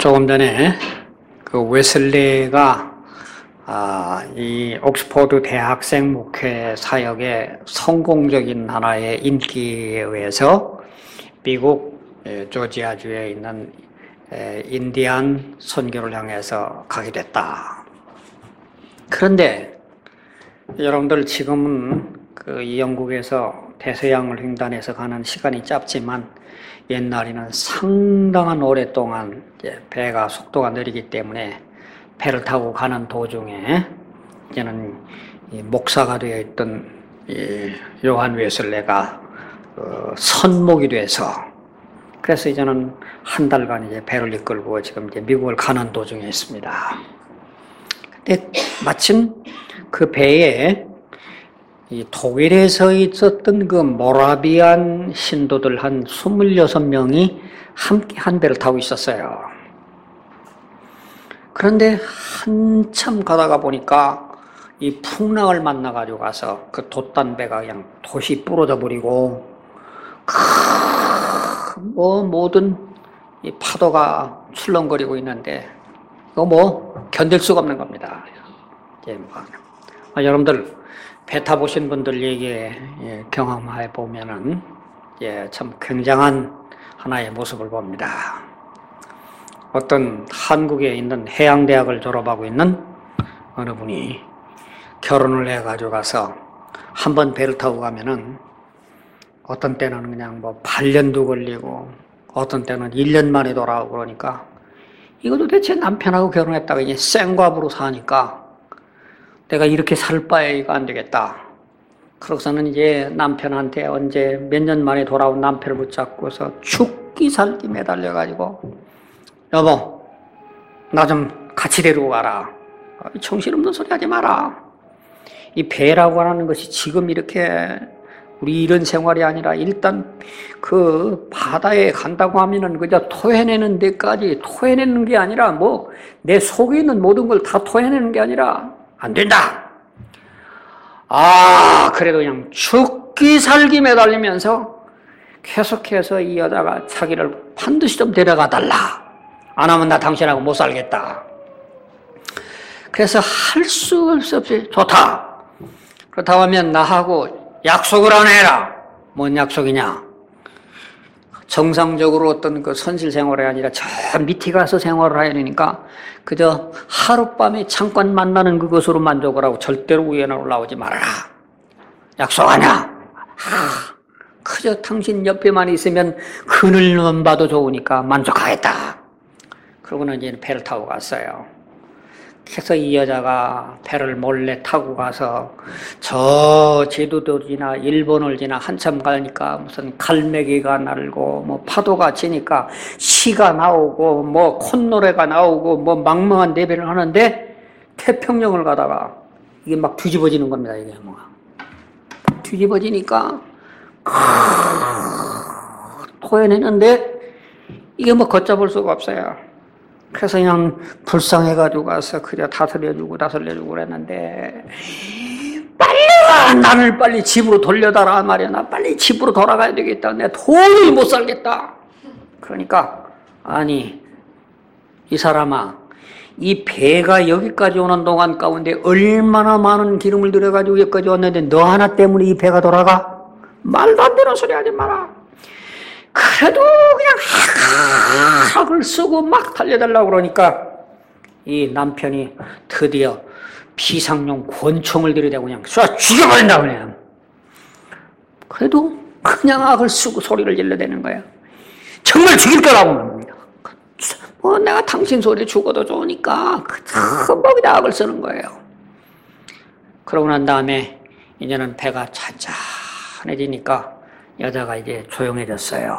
조금 전에 그 웨슬리가 이 옥스퍼드 대학생 목회 사역의 성공적인 하나의 인기에 의해서 미국 조지아주에 있는 인디안 선교를 향해서 가게 됐다. 그런데 여러분들 지금은 이 영국에서 대서양을 횡단해서 가는 시간이 짧지만 옛날에는 상당한 오랫동안 배가 속도가 느리기 때문에 배를 타고 가는 도중에 이제는 목사가 되어 있던 요한 웨슬레가 선목이 돼서 그래서 이제는 한 달간 이제 배를 이끌고 지금 이제 미국을 가는 도중에 있습니다. 근데 마침 그 배에 이 독일에서 있었던 그 모라비안 신도들 한 26명이 함께 한 배를 타고 있었어요. 그런데 한참 가다가 보니까 이 풍랑을 만나가지고 가서 그 돛단배가 그냥 돛이 부러져 버리고 모든 이 파도가 출렁거리고 있는데 이거 견딜 수가 없는 겁니다. 여러분들 배 타보신 분들 얘기에 경험해 보면은 참 굉장한 하나의 모습을 봅니다. 어떤 한국에 있는 해양대학을 졸업하고 있는 어느 분이 결혼을 해가지고 가서 한번 배를 타고 가면은 어떤 때는 그냥 8년도 걸리고 어떤 때는 1년 만에 돌아오고 그러니까 이거 도대체 남편하고 결혼했다가 이제 생과부로 사니까 내가 이렇게 살 바에 이거 안 되겠다. 그러고서는 이제 남편한테 언제 몇 년 만에 돌아온 남편을 붙잡고서 죽기 살기 매달려가지고 여보, 나 좀 같이 데리고 가라. 정신없는 소리 하지 마라. 이 배라고 하는 것이 지금 이렇게 우리 이런 생활이 아니라 일단 그 바다에 간다고 하면은 그저 토해내는 데까지 토해내는 게 아니라 내 속에 있는 모든 걸 다 토해내는 게 아니라 안 된다. 그래도 그냥 죽기 살기 매달리면서 계속해서 이 여자가 자기를 반드시 좀 데려가 달라. 안 하면 나 당신하고 못 살겠다. 그래서 할 수 없이 좋다. 그렇다고 하면 나하고 약속을 안 해라. 뭔 약속이냐? 정상적으로 어떤 그 선실 생활이 아니라 저 밑에 가서 생활을 해야 되니까 그저 하룻밤에 잠깐 만나는 그것으로 만족을 하고 절대로 위에는 올라오지 말아라. 약속하냐? 그저 당신 옆에만 있으면 그늘만 봐도 좋으니까 만족하겠다. 그러고는 이제 배를 타고 갔어요. 그래서 이 여자가 배를 몰래 타고 가서 저 제주도를 지나 일본을 지나 한참 가니까 무슨 갈매기가 날고 파도가 치니까 시가 나오고 콧노래가 나오고 망망한 내배를 하는데 태평양을 가다가 이게 막 뒤집어지는 겁니다. 이게 뒤집어지니까 토해내는데 이게 걷잡을 수가 없어요. 그래서 그냥 불쌍해가지고 가서 그냥 다스려주고 그랬는데 빨리 와! 나를 빨리 집으로 돌려달라 말이야. 나 빨리 집으로 돌아가야 되겠다. 내가 도저히 못 살겠다. 그러니까 아니 이 사람아 이 배가 여기까지 오는 동안 가운데 얼마나 많은 기름을 들여가지고 여기까지 왔는데 너 하나 때문에 이 배가 돌아가? 말도 안 되는 소리 하지 마라. 그래도 그냥 학을 쓰고 막 달려달라고 그러니까 이 남편이 드디어 비상용 권총을 들이대고 그냥 쏴 죽여버린다 그냥. 그래도 그냥 악을 쓰고 소리를 질러대는 거야. 정말 죽일 거라고. 내가 당신 소리에 죽어도 좋으니까 그냥 악을 쓰는 거예요. 그러고 난 다음에 이제는 배가 찬찬해지니까 여자가 이제 조용해졌어요.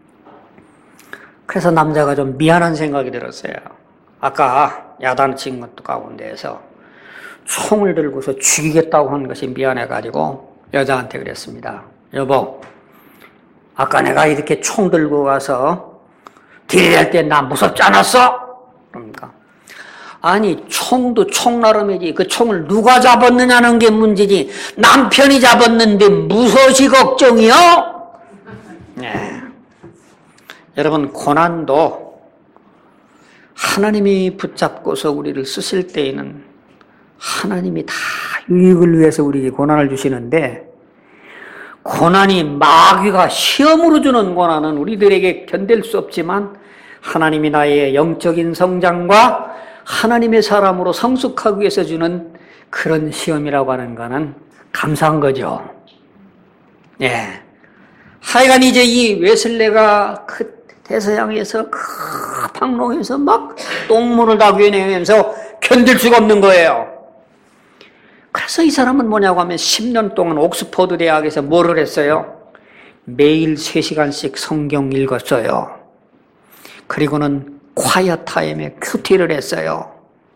그래서 남자가 좀 미안한 생각이 들었어요. 아까 야단친 것도 가운데에서 총을 들고서 죽이겠다고 한 것이 미안해가지고 여자한테 그랬습니다. 여보, 아까 내가 이렇게 총 들고 가서 딜할 때 나 무섭지 않았어? 그러니까 아니 총도 총 나름이지 그 총을 누가 잡았느냐는 게 문제지 남편이 잡았는데 무엇이 걱정이요? 네. 여러분 고난도 하나님이 붙잡고서 우리를 쓰실 때에는 하나님이 다 유익을 위해서 우리에게 고난을 주시는데, 고난이 마귀가 시험으로 주는 고난은 우리들에게 견딜 수 없지만 하나님이 나의 영적인 성장과 하나님의 사람으로 성숙하기 위해서 주는 그런 시험이라고 하는 거는 감사한 거죠. 예. 하여간 이제 이 웨슬레가 그 대서양에서 그 방롱에서 막 똥물을 다 괴내면서 견딜 수가 없는 거예요. 그래서 이 사람은 뭐냐고 하면 10년 동안 옥스퍼드 대학에서 뭐를 했어요? 매일 3시간씩 성경 읽었어요. 그리고는 콰이어 타임에 큐티를 했어요.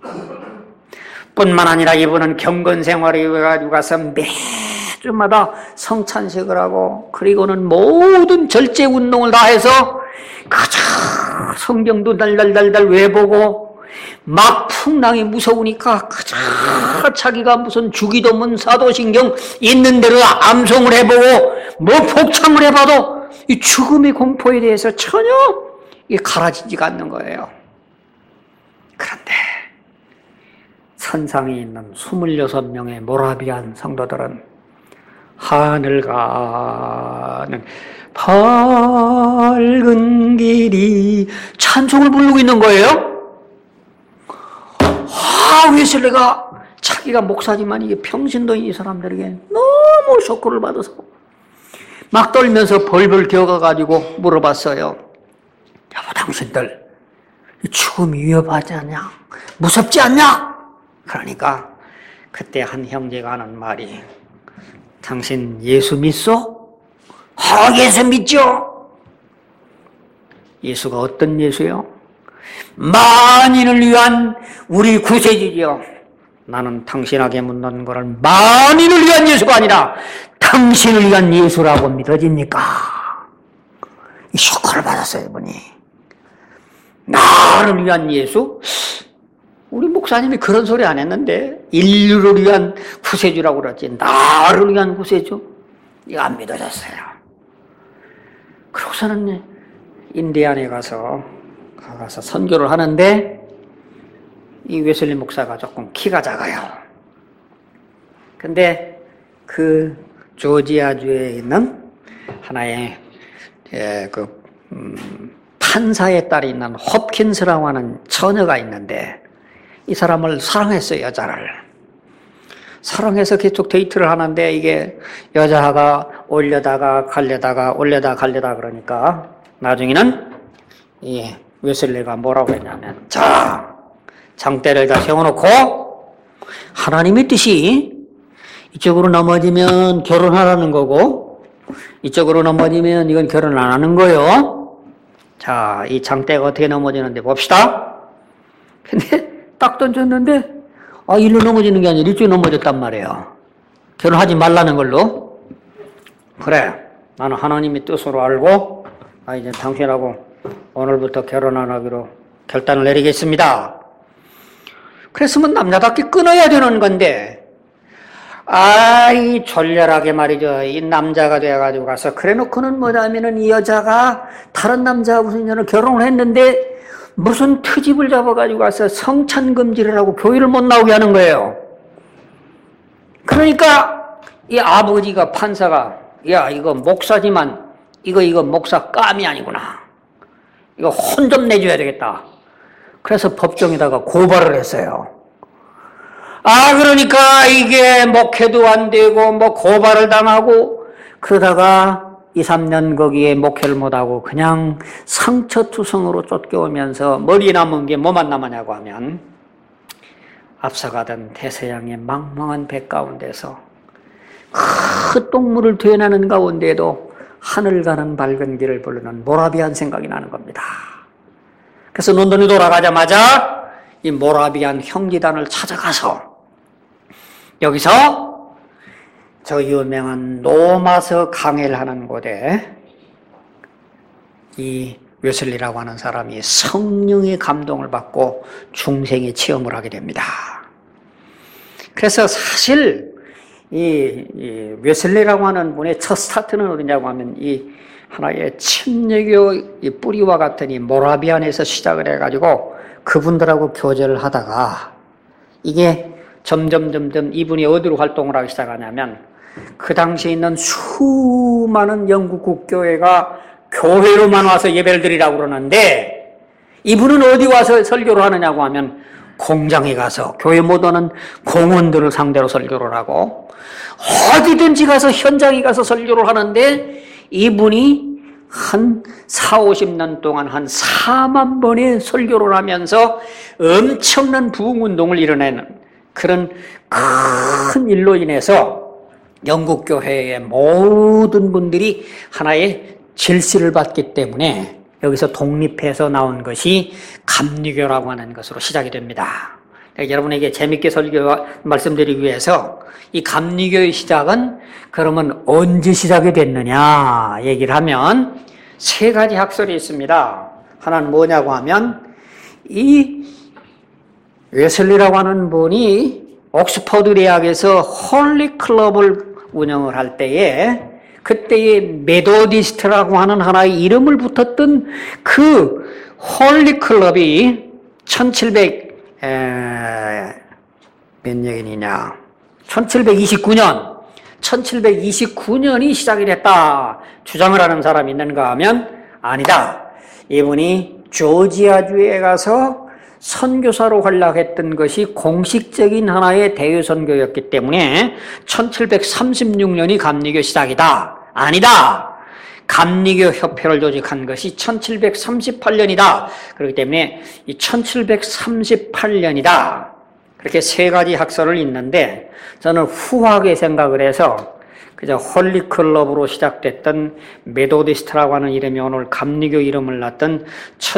뿐만 아니라 이분은 경건 생활에 가지고 가서 매주마다 성찬식을 하고, 그리고는 모든 절제 운동을 다 해서 그저 성경도 달달달달 외보고, 막 풍랑이 무서우니까 그저 자기가 무슨 주기도문 사도신경 있는 대로 암송을 해보고 뭐 복창을 해봐도 이 죽음의 공포에 대해서 전혀 가라지지가 않는 거예요. 그런데 선상에 있는 26명의 모라비안 성도들은 하늘 가는 밝은 길이 찬송을 부르고 있는 거예요. 웨슬레가 자기가 목사지만 이게 평신도인 이 사람들에게 너무 쇼크를 받아서 막 떨면서 벌벌 기어가가지고 물어봤어요. 여보, 당신들 죽음이 위협하지 않냐? 무섭지 않냐? 그러니까 그때 한 형제가 하는 말이, 당신 예수 믿소? 예수 믿죠. 예수가 어떤 예수요? 만인을 위한 우리 구세주죠. 나는 당신에게 묻는 것을 만인을 위한 예수가 아니라 당신을 위한 예수라고 믿어집니까? 이 쇼크를 받았어요, 이분이. 나를 위한 예수? 우리 목사님이 그런 소리 안 했는데, 인류를 위한 구세주라고 그러지, 나를 위한 구세주? 이거 안 믿어졌어요. 그러고서는 인디안에 가서 선교를 하는데, 이 웨슬리 목사가 조금 키가 작아요. 근데 그 조지아주에 있는 하나의 판사의 딸이 있는 홉킨스라고 하는 처녀가 있는데, 이 사람을 사랑했어요, 여자를. 사랑해서 계속 데이트를 하는데, 이게 여자가 올려다가 갈려다가 그러니까 나중에는 웨슬리가 뭐라고 했냐면, 자, 장대를 다 세워놓고 하나님의 뜻이 이쪽으로 넘어지면 결혼하라는 거고, 이쪽으로 넘어지면 이건 결혼 안 하는 거예요. 자, 이 장대가 어떻게 넘어지는데 봅시다. 근데 딱 던졌는데 일로 넘어지는 게 아니라 이쪽으로 넘어졌단 말이에요. 결혼하지 말라는 걸로. 그래, 나는 하나님의 뜻으로 알고 이제 당신하고 오늘부터 결혼 안 하기로 결단을 내리겠습니다. 그랬으면 남자답게 끊어야 되는 건데, 이 졸렬하게 말이죠. 이 남자가 돼가지고 가서 그래 놓고는 뭐냐면은 이 여자가 다른 남자하고 무슨 년을 결혼을 했는데 무슨 트집을 잡아가지고 가서 성찬금지를 하고 교회를 못 나오게 하는 거예요. 그러니까 이 아버지가 판사가, 야, 이거 목사지만 이거 목사 깜이 아니구나. 이거 혼 좀 내줘야 되겠다. 그래서 법정에다가 고발을 했어요. 그러니까 이게 목회도 안 되고 뭐 고발을 당하고 그러다가 2, 3년 거기에 목회를 못하고 그냥 상처투성으로 쫓겨오면서 머리 남은 게 뭐만 남았냐고 하면, 앞서가던 대서양의 망망한 배 가운데서 그 똥물을 되나는 가운데에도 하늘 가는 밝은 길을 부르는 모라비안 생각이 나는 겁니다. 그래서 런던에 돌아가자마자 이 모라비안 형제단을 찾아가서 여기서 저 유명한 노마서 강해를 하는 곳에 이 웨슬리라고 하는 사람이 성령의 감동을 받고 중생의 체험을 하게 됩니다. 그래서 사실 이 웨슬리라고 하는 분의 첫 스타트는 어디냐고 하면 이 하나의 침례교 뿌리와 같은 이 모라비안에서 시작을 해가지고 그분들하고 교제를 하다가 이게 점점 이분이 어디로 활동을 하기 시작하냐면 그 당시에 있는 수많은 영국 국교회가 교회로만 와서 예배를 드리라고 그러는데 이분은 어디 와서 설교를 하느냐고 하면 공장에 가서 교회 못 오는 공원들을 상대로 설교를 하고 어디든지 가서 현장에 가서 설교를 하는데 이분이 한 40-50년 동안 한 4만 번의 설교를 하면서 엄청난 부흥운동을 이뤄내는 그런 큰 일로 인해서 영국 교회의 모든 분들이 하나의 질시를 받기 때문에 여기서 독립해서 나온 것이 감리교라고 하는 것으로 시작이 됩니다. 여러분에게 재밌게 말씀드리기 위해서 이 감리교의 시작은 그러면 언제 시작이 됐느냐 얘기를 하면 세 가지 학설이 있습니다. 하나는 뭐냐고 하면 이 웨슬리라고 하는 분이 옥스퍼드 대학에서 홀리 클럽을 운영을 할 때에 그때의 메도디스트라고 하는 하나의 이름을 붙었던 그 홀리 클럽이 1729년이 시작이 됐다 주장을 하는 사람이 있는가 하면 아니다. 이분이 조지아주에 가서 선교사로 활약했던 것이 공식적인 하나의 대외 선교였기 때문에 1736년이 감리교 시작이다. 아니다. 감리교 협회를 조직한 것이 1738년이다. 그렇기 때문에 이 1738년이다. 그렇게 세 가지 학설을 있는데 저는 후하게 생각을 해서 그저 홀리클럽으로 시작됐던 메도디스트라고 하는 이름이 오늘 감리교 이름을 놨던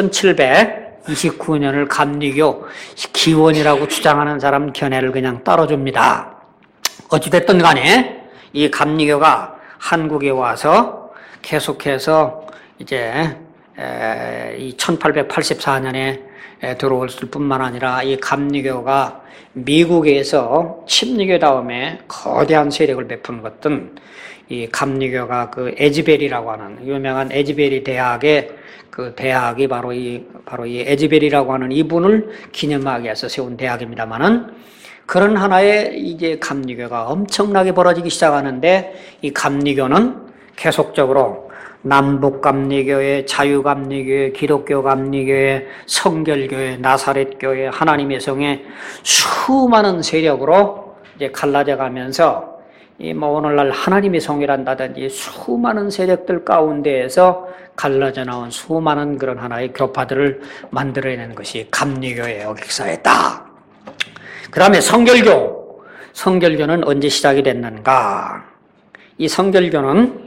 1729년을 감리교 기원이라고 주장하는 사람 견해를 그냥 따라줍니다. 어찌됐든 간에 이 감리교가 한국에 와서 계속해서 이제 이 1884년에 들어올 뿐만 아니라 이 감리교가 미국에서 침례교 다음에 거대한 세력을 베푼 것은 이 감리교가 그 에즈베리라고 하는 유명한 에즈베리 대학의 그 대학이 바로 이 에즈베리라고 하는 이분을 기념하기 위해서 세운 대학입니다만은 그런 하나의 이제 감리교가 엄청나게 벌어지기 시작하는데 이 감리교는 계속적으로 남북 감리교회, 자유 감리교회, 기독교 감리교회, 성결교회, 나사렛교회, 하나님의 성의 수많은 세력으로 이제 갈라져 가면서 이 뭐 오늘날 하나님의 성이란다든지 수많은 세력들 가운데에서 갈라져 나온 수많은 그런 하나의 교파들을 만들어내는 것이 감리교의 역사였다. 그 다음에 성결교는 언제 시작이 됐는가? 이 성결교는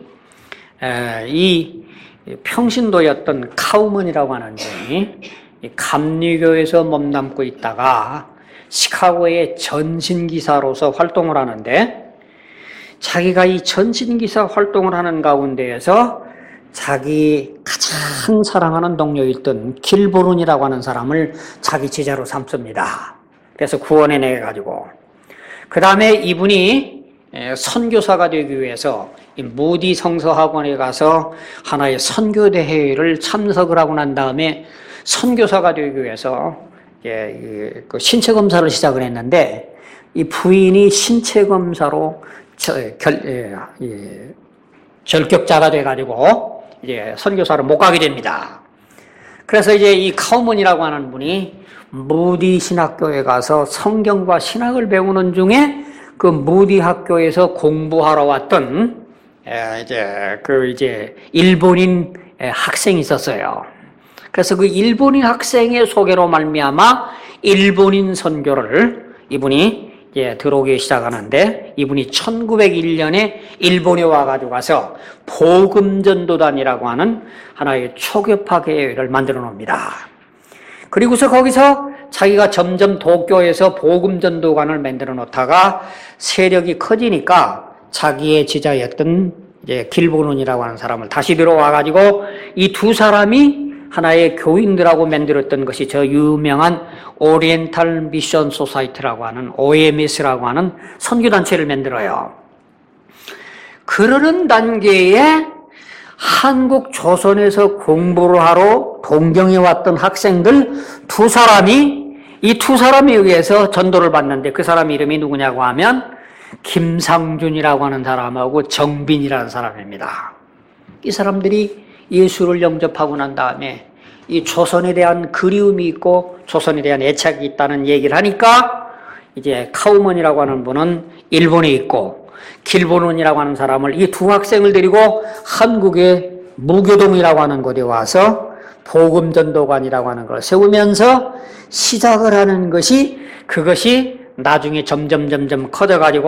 이 평신도였던 카우먼이라고 하는 분이 감리교에서 몸담고 있다가 시카고의 전신기사로서 활동을 하는데 자기가 이 전신기사 활동을 하는 가운데에서 자기 가장 사랑하는 동료였던 길보룬이라고 하는 사람을 자기 제자로 삼습니다. 그래서 구원해내가지고 그 다음에 이분이 선교사가 되기 위해서 무디 성서학원에 가서 하나의 선교대회를 참석을 하고 난 다음에 선교사가 되기 위해서 그 신체검사를 시작을 했는데 이 부인이 신체검사로 절격자가 돼가지고 이제 선교사를 못 가게 됩니다. 그래서 이제 이 카우먼이라고 하는 분이 무디 신학교에 가서 성경과 신학을 배우는 중에 그 무디 학교에서 공부하러 왔던 이제 일본인 학생이 있었어요. 그래서 그 일본인 학생의 소개로 말미암아 일본인 선교를 이분이 들어오기 시작하는데 이분이 1901년에 일본에 와가지고 가서 복음전도단이라고 하는 하나의 초교파 교회를 만들어 놓습니다. 그리고서 거기서 자기가 점점 도쿄에서 복음전도관을 만들어 놓다가 세력이 커지니까 자기의 제자였던 길보룬이라고 하는 사람을 다시 들어와가지고 이 두 사람이 하나의 교인들하고 만들었던 것이 저 유명한 오리엔탈 미션 소사이티라고 하는 OMS라고 하는 선교단체를 만들어요. 그러는 단계에 한국 조선에서 공부를 하러 동경에 왔던 학생들 두 사람이 이 두 사람에 의해서 전도를 받는데 그 사람 이름이 누구냐고 하면 김상준이라고 하는 사람하고 정빈이라는 사람입니다. 이 사람들이 예수를 영접하고 난 다음에 이 조선에 대한 그리움이 있고 조선에 대한 애착이 있다는 얘기를 하니까 이제 카우먼이라고 하는 분은 일본에 있고 길본원이라고 하는 사람을 이 두 학생을 데리고 한국의 무교동이라고 하는 곳에 와서 복음전도관이라고 하는 걸 세우면서 시작을 하는 것이 그것이 나중에 점점 커져가지고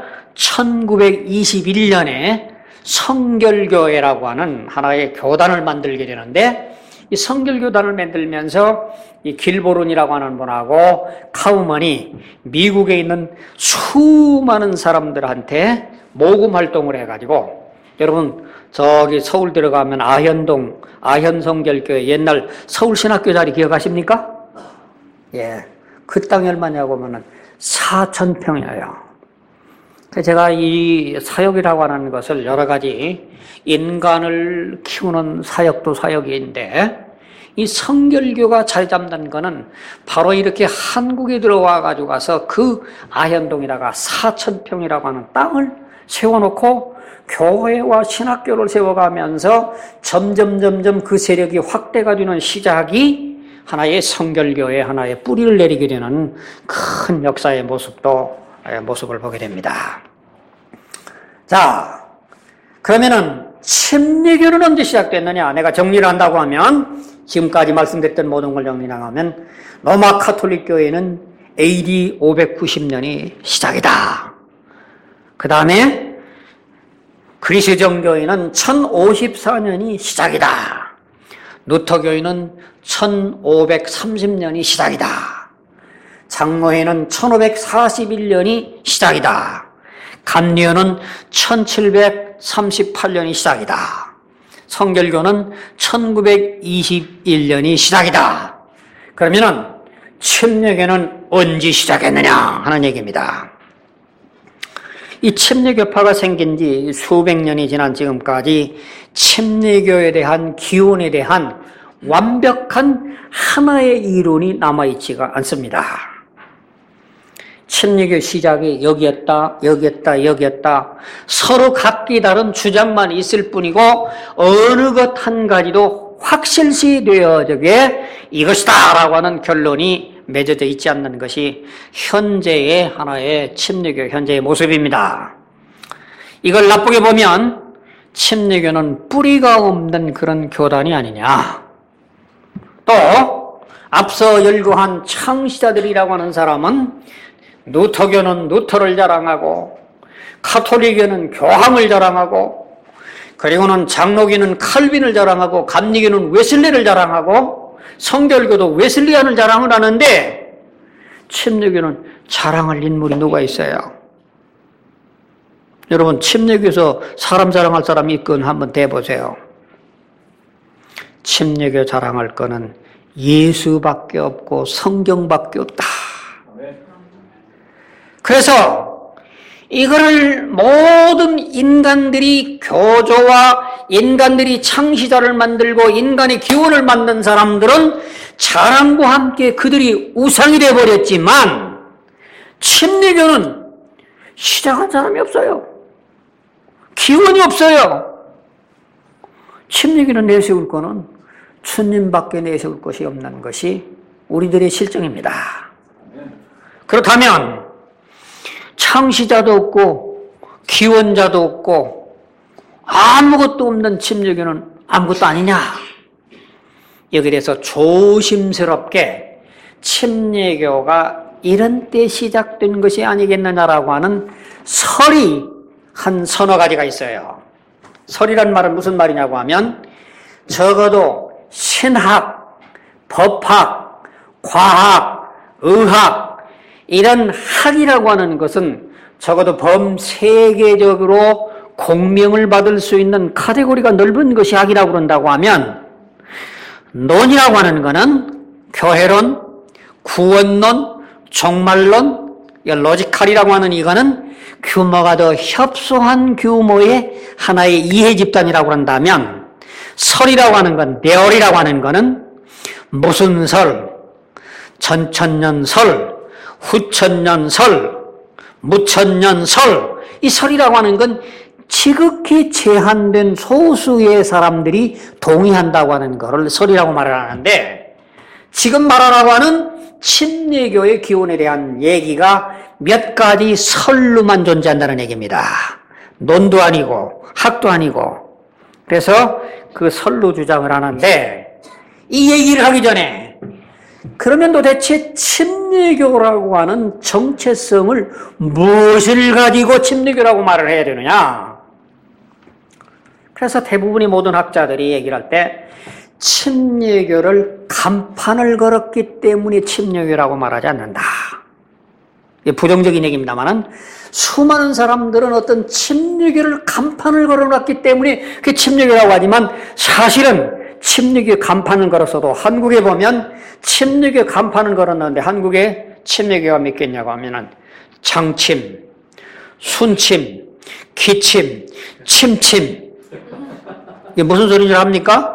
1921년에 성결교회라고 하는 하나의 교단을 만들게 되는데 이 성결교단을 만들면서 이 길보론이라고 하는 분하고 카우먼이 미국에 있는 수많은 사람들한테 모금 활동을 해가지고 여러분 저기 서울 들어가면 아현동 아현성결교회 옛날 서울신학교 자리 기억하십니까? 예, 그 땅이 얼마냐고 하면은 4,000평이에요. 제가 이 사역이라고 하는 것을 여러 가지 인간을 키우는 사역도 사역인데 이 성결교가 자리 잡는 거는 바로 이렇게 한국에 들어와 가지고 가서 그 아현동에다가 4,000평이라고 하는 땅을 세워놓고 교회와 신학교를 세워가면서 점점 그 세력이 확대가 되는 시작이 하나의 성결교의 하나의 뿌리를 내리게 되는 큰 역사의 모습을 보게 됩니다. 자, 그러면은 침례교는 언제 시작됐느냐? 내가 정리를 한다고 하면 지금까지 말씀드렸던 모든 걸 정리를 하면 로마 카톨릭 교회는 AD 590년이 시작이다. 그 다음에 그리스정 교회는 1054년이 시작이다. 루터 교회는 1530년이 시작이다. 장로회는 1541년이 시작이다. 감리교는 1738년이 시작이다. 성결교는 1921년이 시작이다. 그러면은 침례교는 언제 시작했느냐 하는 얘기입니다. 이 침례교파가 생긴 지 수백 년이 지난 지금까지 침례교에 대한 기원에 대한 완벽한 하나의 이론이 남아있지가 않습니다. 침례교 시작이 여기였다 서로 각기 다른 주장만 있을 뿐이고 어느 것 한 가지도 확실시 되어지게 이것이다 라고 하는 결론이 맺어져 있지 않는 것이 현재의 하나의 침례교 현재의 모습입니다. 이걸 나쁘게 보면 침례교는 뿌리가 없는 그런 교단이 아니냐. 또 앞서 열거한 창시자들이라고 하는 사람은 루터교는 루터를 자랑하고 카톨릭교는 교황을 자랑하고 그리고는 장로교는 칼빈을 자랑하고 감리교는 웨슬리를 자랑하고 성결교도 웨슬리안을 자랑을 하는데 침례교는 자랑할 인물이 누가 있어요? 여러분 침례교에서 사람 자랑할 사람이 있건 한번 대보세요. 침례교 자랑할 거는 예수밖에 없고 성경밖에 없다. 그래서 이거를 모든 인간들이 교조와 인간들이 창시자를 만들고 인간의 기원을 만든 사람들은 자랑과 함께 그들이 우상이 되어버렸지만 침례교는 시작한 사람이 없어요. 기원이 없어요. 침례교는 내세울 거는 주님밖에 내세울 것이 없는 것이 우리들의 실정입니다. 그렇다면 창시자도 없고 기원자도 없고 아무것도 없는 침례교는 아무것도 아니냐? 여기에 대해서 조심스럽게 침례교가 이런 때 시작된 것이 아니겠느냐라고 하는 설이 한 서너 가지가 있어요. 설이란 말은 무슨 말이냐고 하면 적어도 신학, 법학, 과학, 의학 이런 학이라고 하는 것은 적어도 범세계적으로 공명을 받을 수 있는 카테고리가 넓은 것이 학이라고 그런다고 하면 논이라고 하는 것은 교회론, 구원론, 종말론, 로지칼이라고 하는 이거는 규모가 더 협소한 규모의 하나의 이해 집단이라고 한다면 설이라고 하는 건, 내월이라고 하는 거는 무슨 설, 전천년 설, 후천년 설, 무천년 설, 이 설이라고 하는 건 지극히 제한된 소수의 사람들이 동의한다고 하는 것을 설이라고 말을 하는데, 지금 말하라고 하는 침례교의 기원에 대한 얘기가 몇 가지 설로만 존재한다는 얘기입니다. 논도 아니고 학도 아니고. 그래서 그 설로 주장을 하는데, 이 얘기를 하기 전에 그러면 도대체 침례교라고 하는 정체성을 무엇을 가지고 침례교라고 말을 해야 되느냐? 그래서 대부분의 모든 학자들이 얘기를 할 때 침례교를 간판을 걸었기 때문에 침례교라고 말하지 않는다. 이게 부정적인 얘기입니다만은 수많은 사람들은 어떤 침례교를 간판을 걸어놨기 때문에 그게 침례교라고 하지만 사실은 침례교 간판을 걸었어도 한국에 보면 침례교 간판을 걸었는데 한국에 침례교가 몇 개 있냐고 하면은 장침, 순침, 기침, 침침. 이게 무슨 소리인지 압니까?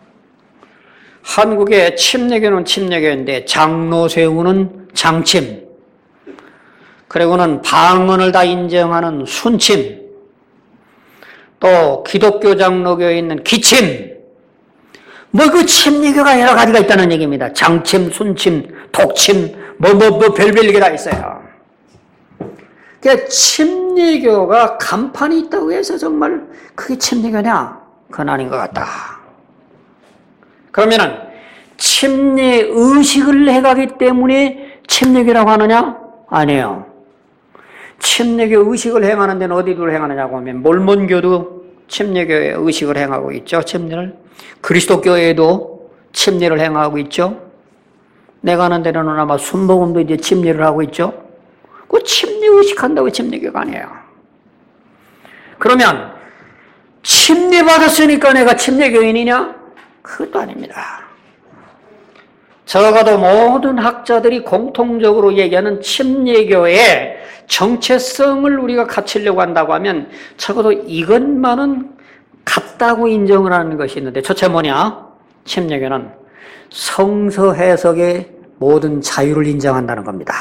한국의 침례교는 침례교인데 장로 세우는 장침, 그리고는 방언을 다 인정하는 순침, 또 기독교 장로교에 있는 기침, 뭐 그 침례교가 여러 가지가 있다는 얘기입니다. 장침, 순침, 독침, 별별 게 다 있어요. 그러니까 침례교가 간판이 있다고 해서 정말 그게 침례교냐? 그건 아닌 것 같다. 그러면은 침례 의식을 해가기 때문에 침례교라고 하느냐? 아니에요. 침례교 의식을 행하는 데는 어디를 행하느냐고 하면 몰몬교도 침례교의 의식을 행하고 있죠. 침례를. 그리스도교에도 침례를 행하고 있죠. 내가 아는 데는 아마 순복음도 이제 침례를 하고 있죠. 그 침례 의식한다고 침례교가 아니에요. 그러면 침례 받았으니까 내가 침례교인이냐? 그것도 아닙니다. 적어도 모든 학자들이 공통적으로 얘기하는 침례교의 정체성을 우리가 갖추려고 한다고 하면 적어도 이것만은 같다고 인정을 하는 것이 있는데, 첫째 뭐냐? 침례교는 성서 해석의 모든 자유를 인정한다는 겁니다.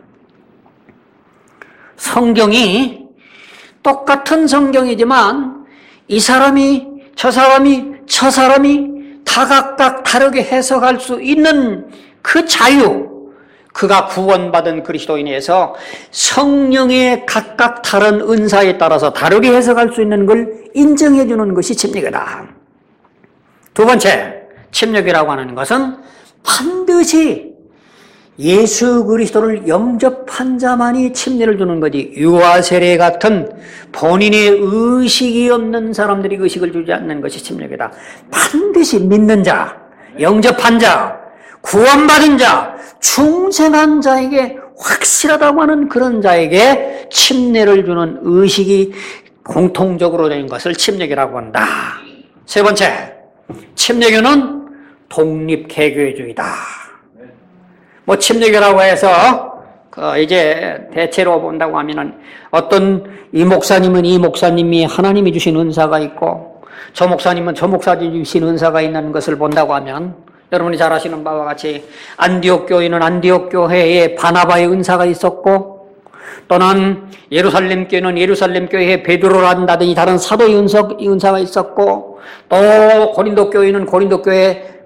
성경이 똑같은 성경이지만 이 사람이 저 사람이 다 각각 다르게 해석할 수 있는 그 자유, 그가 구원받은 그리스도인에서 성령의 각각 다른 은사에 따라서 다르게 해석할 수 있는 걸 인정해 주는 것이 침례교다. 두 번째, 침례교라고 하는 것은 반드시 예수 그리스도를 영접한 자만이 침례를 주는 거지, 유아 세례 같은 본인의 의식이 없는 사람들이 의식을 주지 않는 것이 침례교다. 반드시 믿는 자, 영접한 자, 구원받은 자, 중생한 자에게 확실하다고 하는 그런 자에게 침례를 주는 의식이 공통적으로 된 것을 침례교라고 한다. 세 번째, 침례교는 독립개교주의다. 뭐 침례교라고 해서 이제 대체로 본다고 하면은 어떤 이 목사님은 이 목사님이 하나님이 주신 은사가 있고 저 목사님은 저 목사님이 주신 은사가 있는 것을 본다고 하면, 여러분이 잘 아시는 바와 같이 안디옥 교회는 안디옥 교회에 바나바의 은사가 있었고, 또는 예루살렘 교회는 예루살렘 교회에 베드로라든지 다른 사도의 은사가 있었고, 또 고린도 교회는 고린도 교회에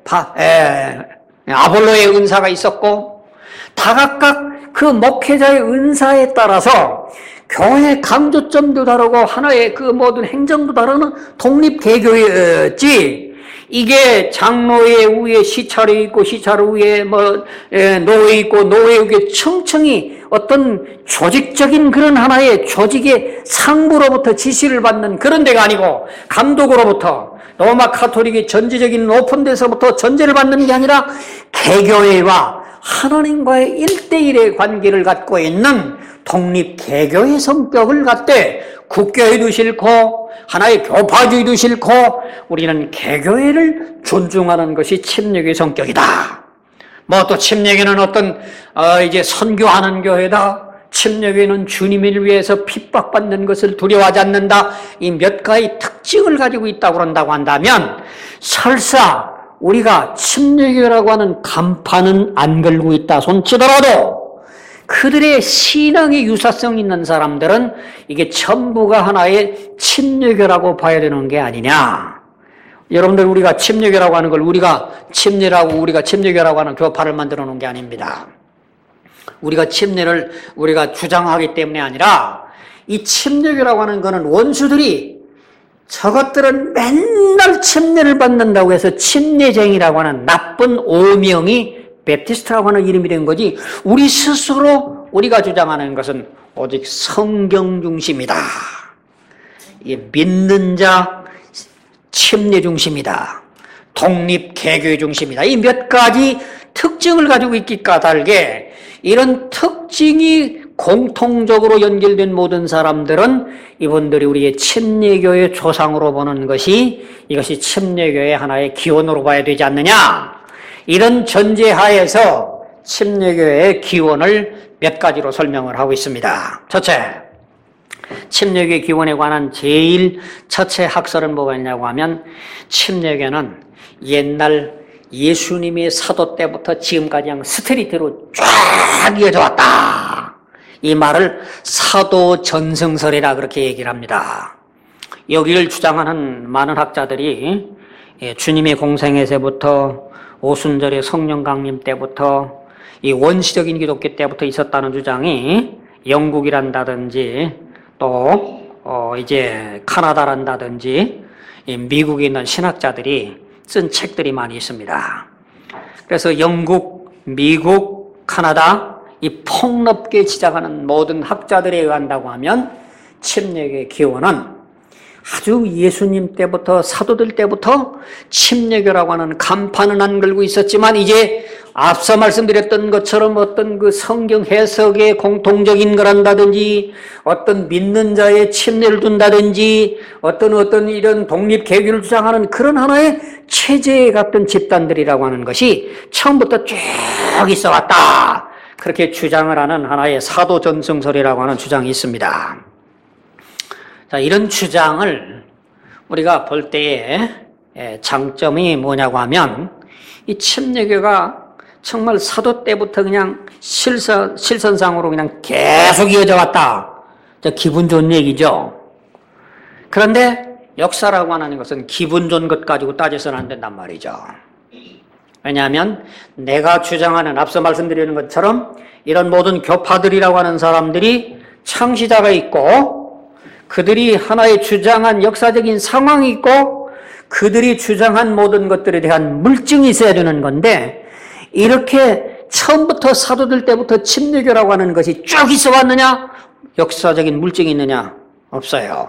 아볼로의 은사가 있었고, 다 각각 그 목회자의 은사에 따라서 교회 강조점도 다르고 하나의 그 모든 행정도 다르는 독립개교였지, 이게 장로회 위에 시찰이 있고 시찰 위에 노회 있고 노회 위에 층층이 어떤 조직적인 그런 하나의 조직의 상부로부터 지시를 받는 그런 데가 아니고, 감독으로부터 로마 카톨릭의 전제적인 높은 데서부터 전제를 받는 게 아니라 개교회와 하나님과의 1대1의 관계를 갖고 있는 독립개교의 성격을 갖되, 국교회도 싫고 하나의 교파주의도 싫고 우리는 개교회를 존중하는 것이 침례교의 성격이다. 뭐 또 침례교는 어떤 이제 선교하는 교회다, 침례교회는 주님을 위해서 핍박받는 것을 두려워하지 않는다. 이 몇 가지 특징을 가지고 있다고 그런다고 한다면 설사 우리가 침례교회라고 하는 간판은 안 걸고 있다 손치더라도 그들의 신앙의 유사성 있는 사람들은 이게 전부가 하나의 침례교라고 봐야 되는 게 아니냐. 여러분들 우리가 침례교라고 하는 걸 우리가 침례교라고 하는 교파를 만들어 놓은 게 아닙니다. 우리가 침례를 우리가 주장하기 때문에 아니라 이 침례교라고 하는 거는 원수들이 저것들은 맨날 침례를 받는다고 해서 침례쟁이라고 하는 나쁜 오명이 베프티스트라고 하는 이름이 된 거지 우리 스스로 우리가 주장하는 것은 오직 성경 중심이다. 이게 믿는 자 침례 중심이다. 독립 개교의 중심이다. 이 몇 가지 특징을 가지고 있기 까닭에 이런 특징이 공통적으로 연결된 모든 사람들은 이분들이 우리의 침례교의 조상으로 보는 것이 이것이 침례교의 하나의 기원으로 봐야 되지 않느냐. 이런 전제하에서 침례교의 기원을 몇 가지로 설명을 하고 있습니다. 첫째, 침례교의 기원에 관한 제일 첫째 학설은 뭐가 있냐고 하면 침례교는 옛날 예수님의 사도 때부터 지금까지 그냥 스트리트로 쫙 이어져 왔다. 이 말을 사도 전승설이라 그렇게 얘기를 합니다. 여기를 주장하는 많은 학자들이 주님의 공생애세부터 오순절의 성령 강림 때부터 이 원시적인 기독교 때부터 있었다는 주장이 영국이란다든지 또 이제 카나다란다든지 미국에 있는 신학자들이 쓴 책들이 많이 있습니다. 그래서 영국, 미국, 카나다 이 폭넓게 지적하는 모든 학자들에 의한다고 하면 침례교의 기원은 아주 예수님 때부터 사도들 때부터 침례교라고 하는 간판은 안 걸고 있었지만 이제 앞서 말씀드렸던 것처럼 어떤 그 성경 해석의 공통적인 거란다든지 어떤 믿는 자의 침례를 둔다든지 어떤 이런 독립 개교를 주장하는 그런 하나의 체제 같은 집단들이라고 하는 것이 처음부터 쭉 있어 왔다. 그렇게 주장을 하는 하나의 사도 전승설이라고 하는 주장이 있습니다. 자, 이런 주장을 우리가 볼 때의 장점이 뭐냐고 하면 이 침례교가 정말 사도 때부터 그냥 실선상으로 그냥 계속 이어져 왔다. 기분 좋은 얘기죠. 그런데 역사라고 하는 것은 기분 좋은 것 가지고 따져서는 안 된단 말이죠. 왜냐하면 내가 주장하는 앞서 말씀드리는 것처럼 이런 모든 교파들이라고 하는 사람들이 창시자가 있고 그들이 하나의 주장한 역사적인 상황이 있고 그들이 주장한 모든 것들에 대한 물증이 있어야 되는 건데 이렇게 처음부터 사도들 때부터 침례교라고 하는 것이 쭉 있어 왔느냐? 역사적인 물증이 있느냐? 없어요.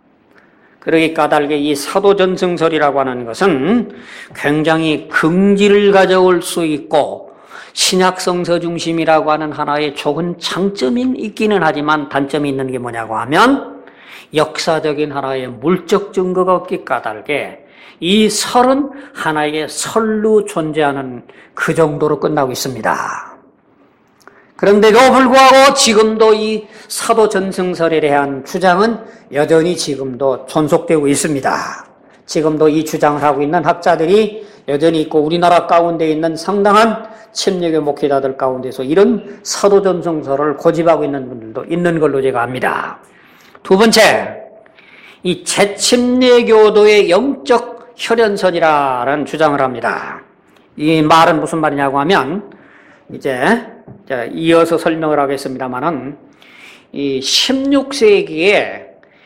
그러기 까닭에 이 사도전승설이라고 하는 것은 굉장히 긍지를 가져올 수 있고 신약성서 중심이라고 하는 하나의 좋은 장점이 있기는 하지만 단점이 있는 게 뭐냐고 하면 역사적인 하나의 물적 증거가 없기 까닭에 이 설은 하나의 설로 존재하는 그 정도로 끝나고 있습니다. 그런데도 불구하고 지금도 이 사도전승설에 대한 주장은 여전히 지금도 존속되고 있습니다. 지금도 이 주장을 하고 있는 학자들이 여전히 있고 우리나라 가운데 있는 상당한 침례교 목회자들 가운데서 이런 사도전승설을 고집하고 있는 분들도 있는 걸로 제가 압니다. 두 번째, 이 재침례교도의 영적 혈연선이라는 주장을 합니다. 이 말은 무슨 말이냐고 하면 이제 이어서 설명을 하겠습니다만은 이 16세기에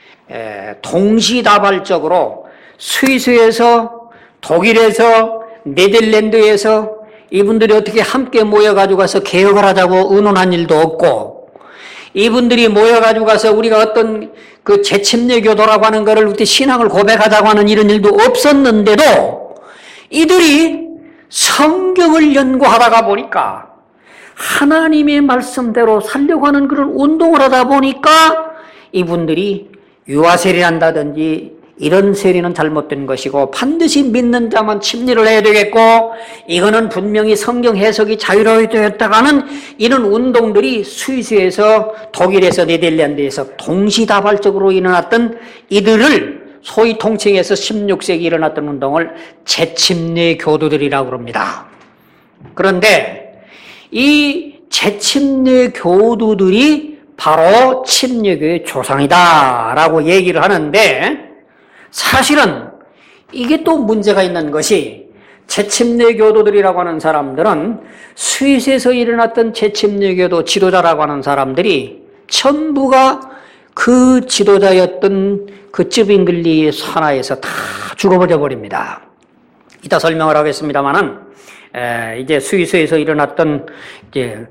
동시다발적으로 스위스에서 독일에서 네덜란드에서 이분들이 어떻게 함께 모여가지고 가서 개혁을 하자고 의논한 일도 없고 이분들이 모여가지고 가서 우리가 어떤 그 재침례교도라고 하는 거를 그때 신앙을 고백하자고 하는 이런 일도 없었는데도 이들이 성경을 연구하다가 보니까 하나님의 말씀대로 살려고 하는 그런 운동을 하다 보니까 이분들이 유아세례한다든지 이런 세리는 잘못된 것이고 반드시 믿는 자만 침례를 해야 되겠고 이거는 분명히 성경 해석이 자유로워졌다가는 이런 운동들이 스위스에서 독일에서 네덜란드에서 동시다발적으로 일어났던 이들을 소위 통칭해서 16세기 일어났던 운동을 재침례 교도들이라고 합니다. 그런데 이 재침례 교도들이 바로 침례교의 조상이다라고 얘기를 하는데 사실은 이게 또 문제가 있는 것이 재침례 교도들이라고 하는 사람들은 스위스에서 일어났던 재침례 교도 지도자라고 하는 사람들이 전부가 그 지도자였던 그 쯔빙글리 산하에서 다 죽어버려 버립니다. 이따 설명을 하겠습니다만은 이제 스위스에서 일어났던 이제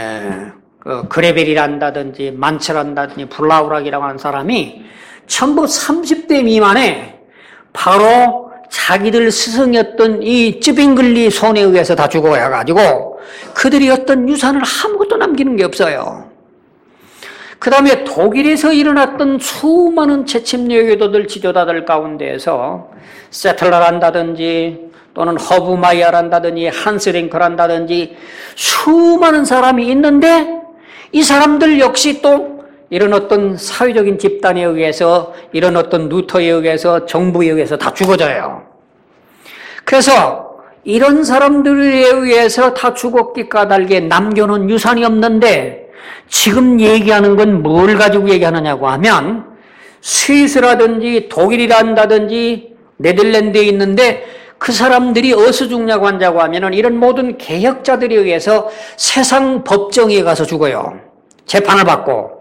그레벨이란다든지 만체란다든지 블라우락이라고 하는 사람이 전부 30대 미만에 바로 자기들 스승이었던 이 쯔빙글리 손에 의해서 다 죽어가지고 그들이 어떤 유산을 아무것도 남기는 게 없어요. 그 다음에 독일에서 일어났던 수많은 재침례 교도들 지도자들 가운데에서 세틀러란다든지 또는 허브마이어란다든지 한스링크란다든지 수많은 사람이 있는데 이 사람들 역시 또 이런 어떤 사회적인 집단에 의해서 이런 어떤 루터에 의해서 정부에 의해서 다 죽어져요. 그래서 이런 사람들에 의해서 다 죽었기 까닭에 남겨놓은 유산이 없는데 지금 얘기하는 건 뭘 가지고 얘기하느냐고 하면 스위스라든지 독일이란다든지 네덜란드에 있는데 그 사람들이 어디서 죽냐고 한다고 하면은 이런 모든 개혁자들에 의해서 세상 법정에 가서 죽어요. 재판을 받고.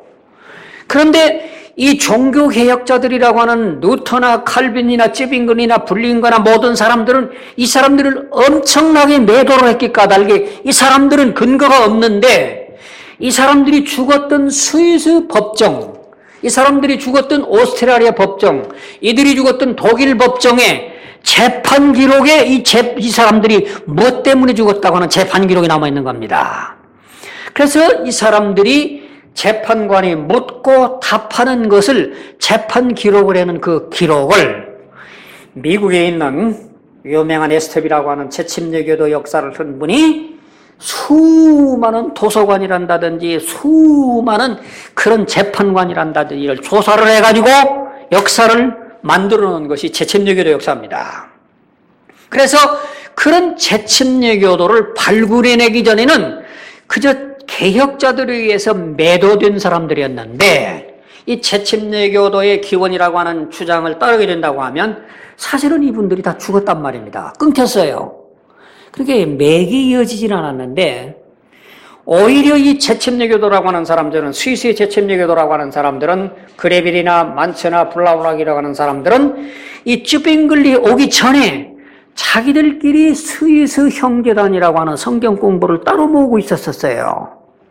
그런데 이 종교개혁자들이라고 하는 루터나 칼빈이나 쯔빙글이나 불린거나 모든 사람들은 이 사람들을 엄청나게 매도를 했기 까닭에 이 사람들은 근거가 없는데 이 사람들이 죽었던 스위스 법정, 이 사람들이 죽었던 오스트리아 법정, 이들이 죽었던 독일 법정에 재판 기록에 이 사람들이 무엇 때문에 죽었다고 하는 재판 기록이 남아있는 겁니다. 그래서 이 사람들이 재판관이 묻고 답하는 것을 재판 기록을 하는 그 기록을 미국에 있는 유명한 에스텝이라고 하는 재침례교도 역사를 쓴 분이 수많은 도서관이란다든지 수많은 그런 재판관이란다든지 이를 조사를 해가지고 역사를 만들어 놓은 것이 재침례교도 역사입니다. 그래서 그런 재침례교도를 발굴해내기 전에는 그저 개혁자들에 의해서 매도된 사람들이었는데 이 재침례교도의 기원이라고 하는 주장을 따르게 된다고 하면 사실은 이분들이 다 죽었단 말입니다. 끊겼어요. 그렇게 맥이 이어지진 않았는데 오히려 이 재침례교도라고 하는 사람들은 스위스의 재침례교도라고 하는 사람들은 그레빌이나 만체나 블라우락이라고 하는 사람들은 이 쯔빙글리 오기 전에 자기들끼리 스위스 형제단이라고 하는 성경 공부를 따로 모으고 있었어요.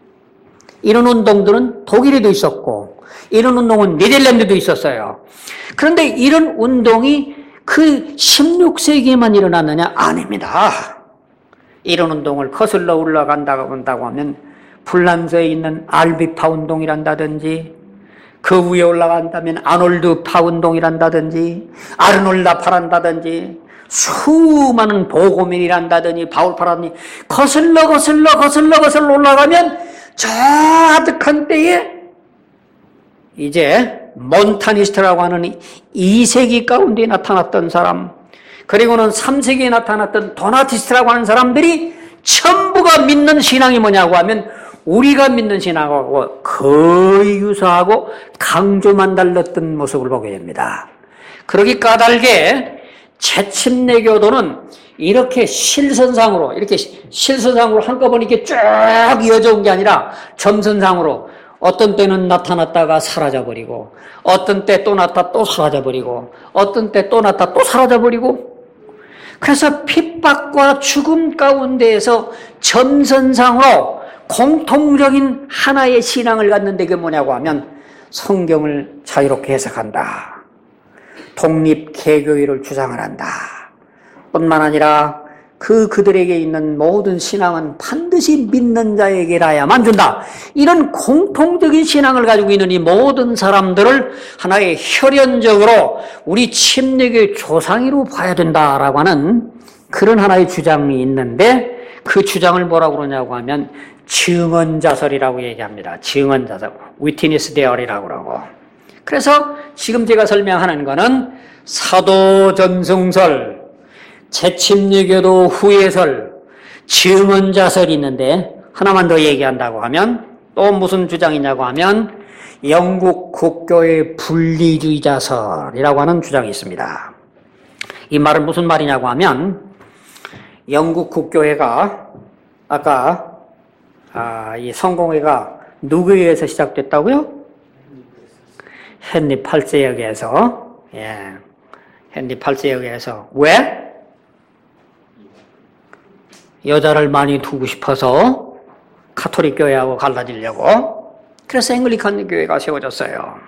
이런 운동들은 독일에도 있었고 이런 운동은 네덜란드도 있었어요. 그런데 이런 운동이 그 16세기에만 일어났느냐? 아닙니다. 이런 운동을 거슬러 올라간다고 한다고 하면 불란서에 있는 알비파 운동이란다든지 그 위에 올라간다면 아놀드 파 운동이란다든지 아르놀라파란다든지 수많은 보고민이란다든지 바울파라든지 거슬러 올라가면 저 아득한 때에 이제 몬타니스트라고 하는 2세기 가운데 나타났던 사람, 그리고는 3세기에 나타났던 도나티스트라고 하는 사람들이 전부가 믿는 신앙이 뭐냐고 하면 우리가 믿는 신앙하고 거의 유사하고 강조만 달랐던 모습을 보게 됩니다. 그러기 까닭에 재침례교도는 이렇게 실선상으로 한꺼번에 이렇게 쭉 이어져 온 게 아니라 점선상으로 어떤 때는 나타났다가 사라져버리고 어떤 때 또 나타났다 또 사라져버리고 어떤 때 또 나타났다 또 사라져버리고 그래서 핍박과 죽음 가운데에서 점선상으로 공통적인 하나의 신앙을 갖는 게 뭐냐고 하면 성경을 자유롭게 해석한다. 독립 개교회를 주장을 한다. 뿐만 아니라 그들에게 있는 모든 신앙은 반드시 믿는 자에게라야만 준다. 이런 공통적인 신앙을 가지고 있는 이 모든 사람들을 하나의 혈연적으로 우리 침례교의 조상이로 봐야 된다라고 하는 그런 하나의 주장이 있는데, 그 주장을 뭐라고 그러냐고 하면 증언자설이라고 얘기합니다. 증언자설, witness theory라고 그러고. 그래서 지금 제가 설명하는 거는 사도전승설, 재침례교도 후예설, 증언자설이 있는데, 하나만 더 얘기한다고 하면 또 무슨 주장이냐고 하면 영국 국교의 분리주의자설이라고 하는 주장이 있습니다. 이 말은 무슨 말이냐고 하면, 영국 국교회가 아까 이 성공회가 누구에 의해서 시작됐다고요? 헨리 8세에 의해서. 헨리 8세에 의해서. 왜? 여자를 많이 두고 싶어서 가톨릭 교회하고 갈라지려고. 그래서 앵글리칸 교회가 세워졌어요.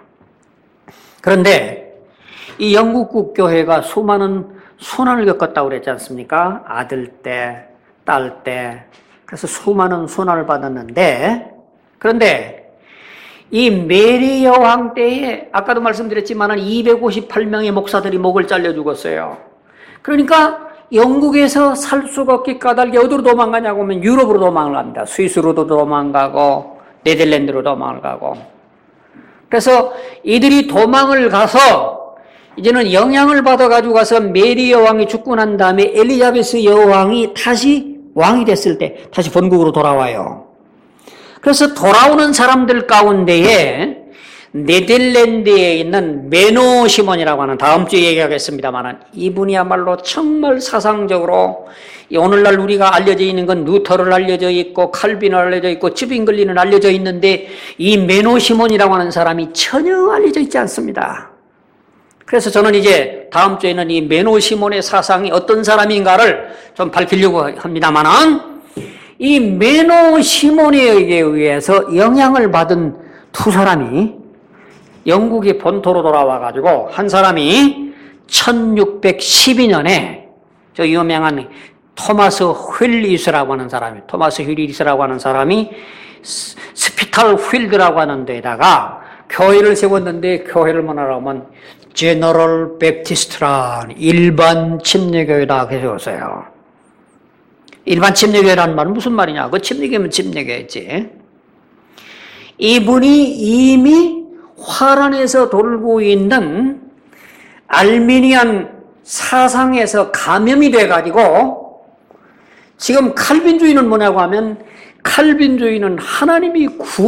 그런데 이 영국 국교회가 수많은 손안을 겪었다고 그랬지 않습니까? 아들 때, 딸 때. 그래서 수많은 손안을 받았는데, 그런데 이 메리 여왕 때에 아까도 말씀드렸지만 258명의 목사들이 목을 잘려 죽었어요. 그러니까 영국에서 살 수가 없게 까닭에 어디로 도망가냐고 하면 유럽으로 도망을 갑니다. 스위스로도 도망가고 네덜란드로 도망을 가고. 그래서 이들이 도망을 가서 이제는 영향을 받아가지고 가서 메리 여왕이 죽고 난 다음에 엘리자베스 여왕이 다시 왕이 됐을 때 다시 본국으로 돌아와요. 그래서 돌아오는 사람들 가운데에 네덜란드에 있는 메노 시몬이라고 하는, 다음 주에 얘기하겠습니다만, 이분이야말로 정말 사상적으로 오늘날 우리가 알려져 있는 건 루터를 알려져 있고 칼빈을 알려져 있고 츠빙글리는 알려져 있는데, 이 메노 시몬이라고 하는 사람이 전혀 알려져 있지 않습니다. 그래서 저는 이제 다음 주에는 이 메노 시몬의 사상이 어떤 사람인가를 좀 밝히려고 합니다만은, 이 메노 시몬에 의해서 영향을 받은 두 사람이 영국의 본토로 돌아와가지고, 한 사람이 1612년에 저 유명한 토마스 휠리스라고 하는 사람이, 토마스 휠리스라고 하는 사람이 스피탈 휠드라고 하는 데다가 교회를 세웠는데, 교회를 뭐라고 하면 제너럴 베프티스트란 일반 침례교회다 세웠어요. 일반 침례교회라는 말은 무슨 말이냐? 그 침례교회면 침례교회지. 이분이 이미 화란에서 돌고 있는 알미니안 사상에서 감염이 돼가지고, 지금 칼빈주의는 뭐냐고 하면, 칼빈주의는 하나님이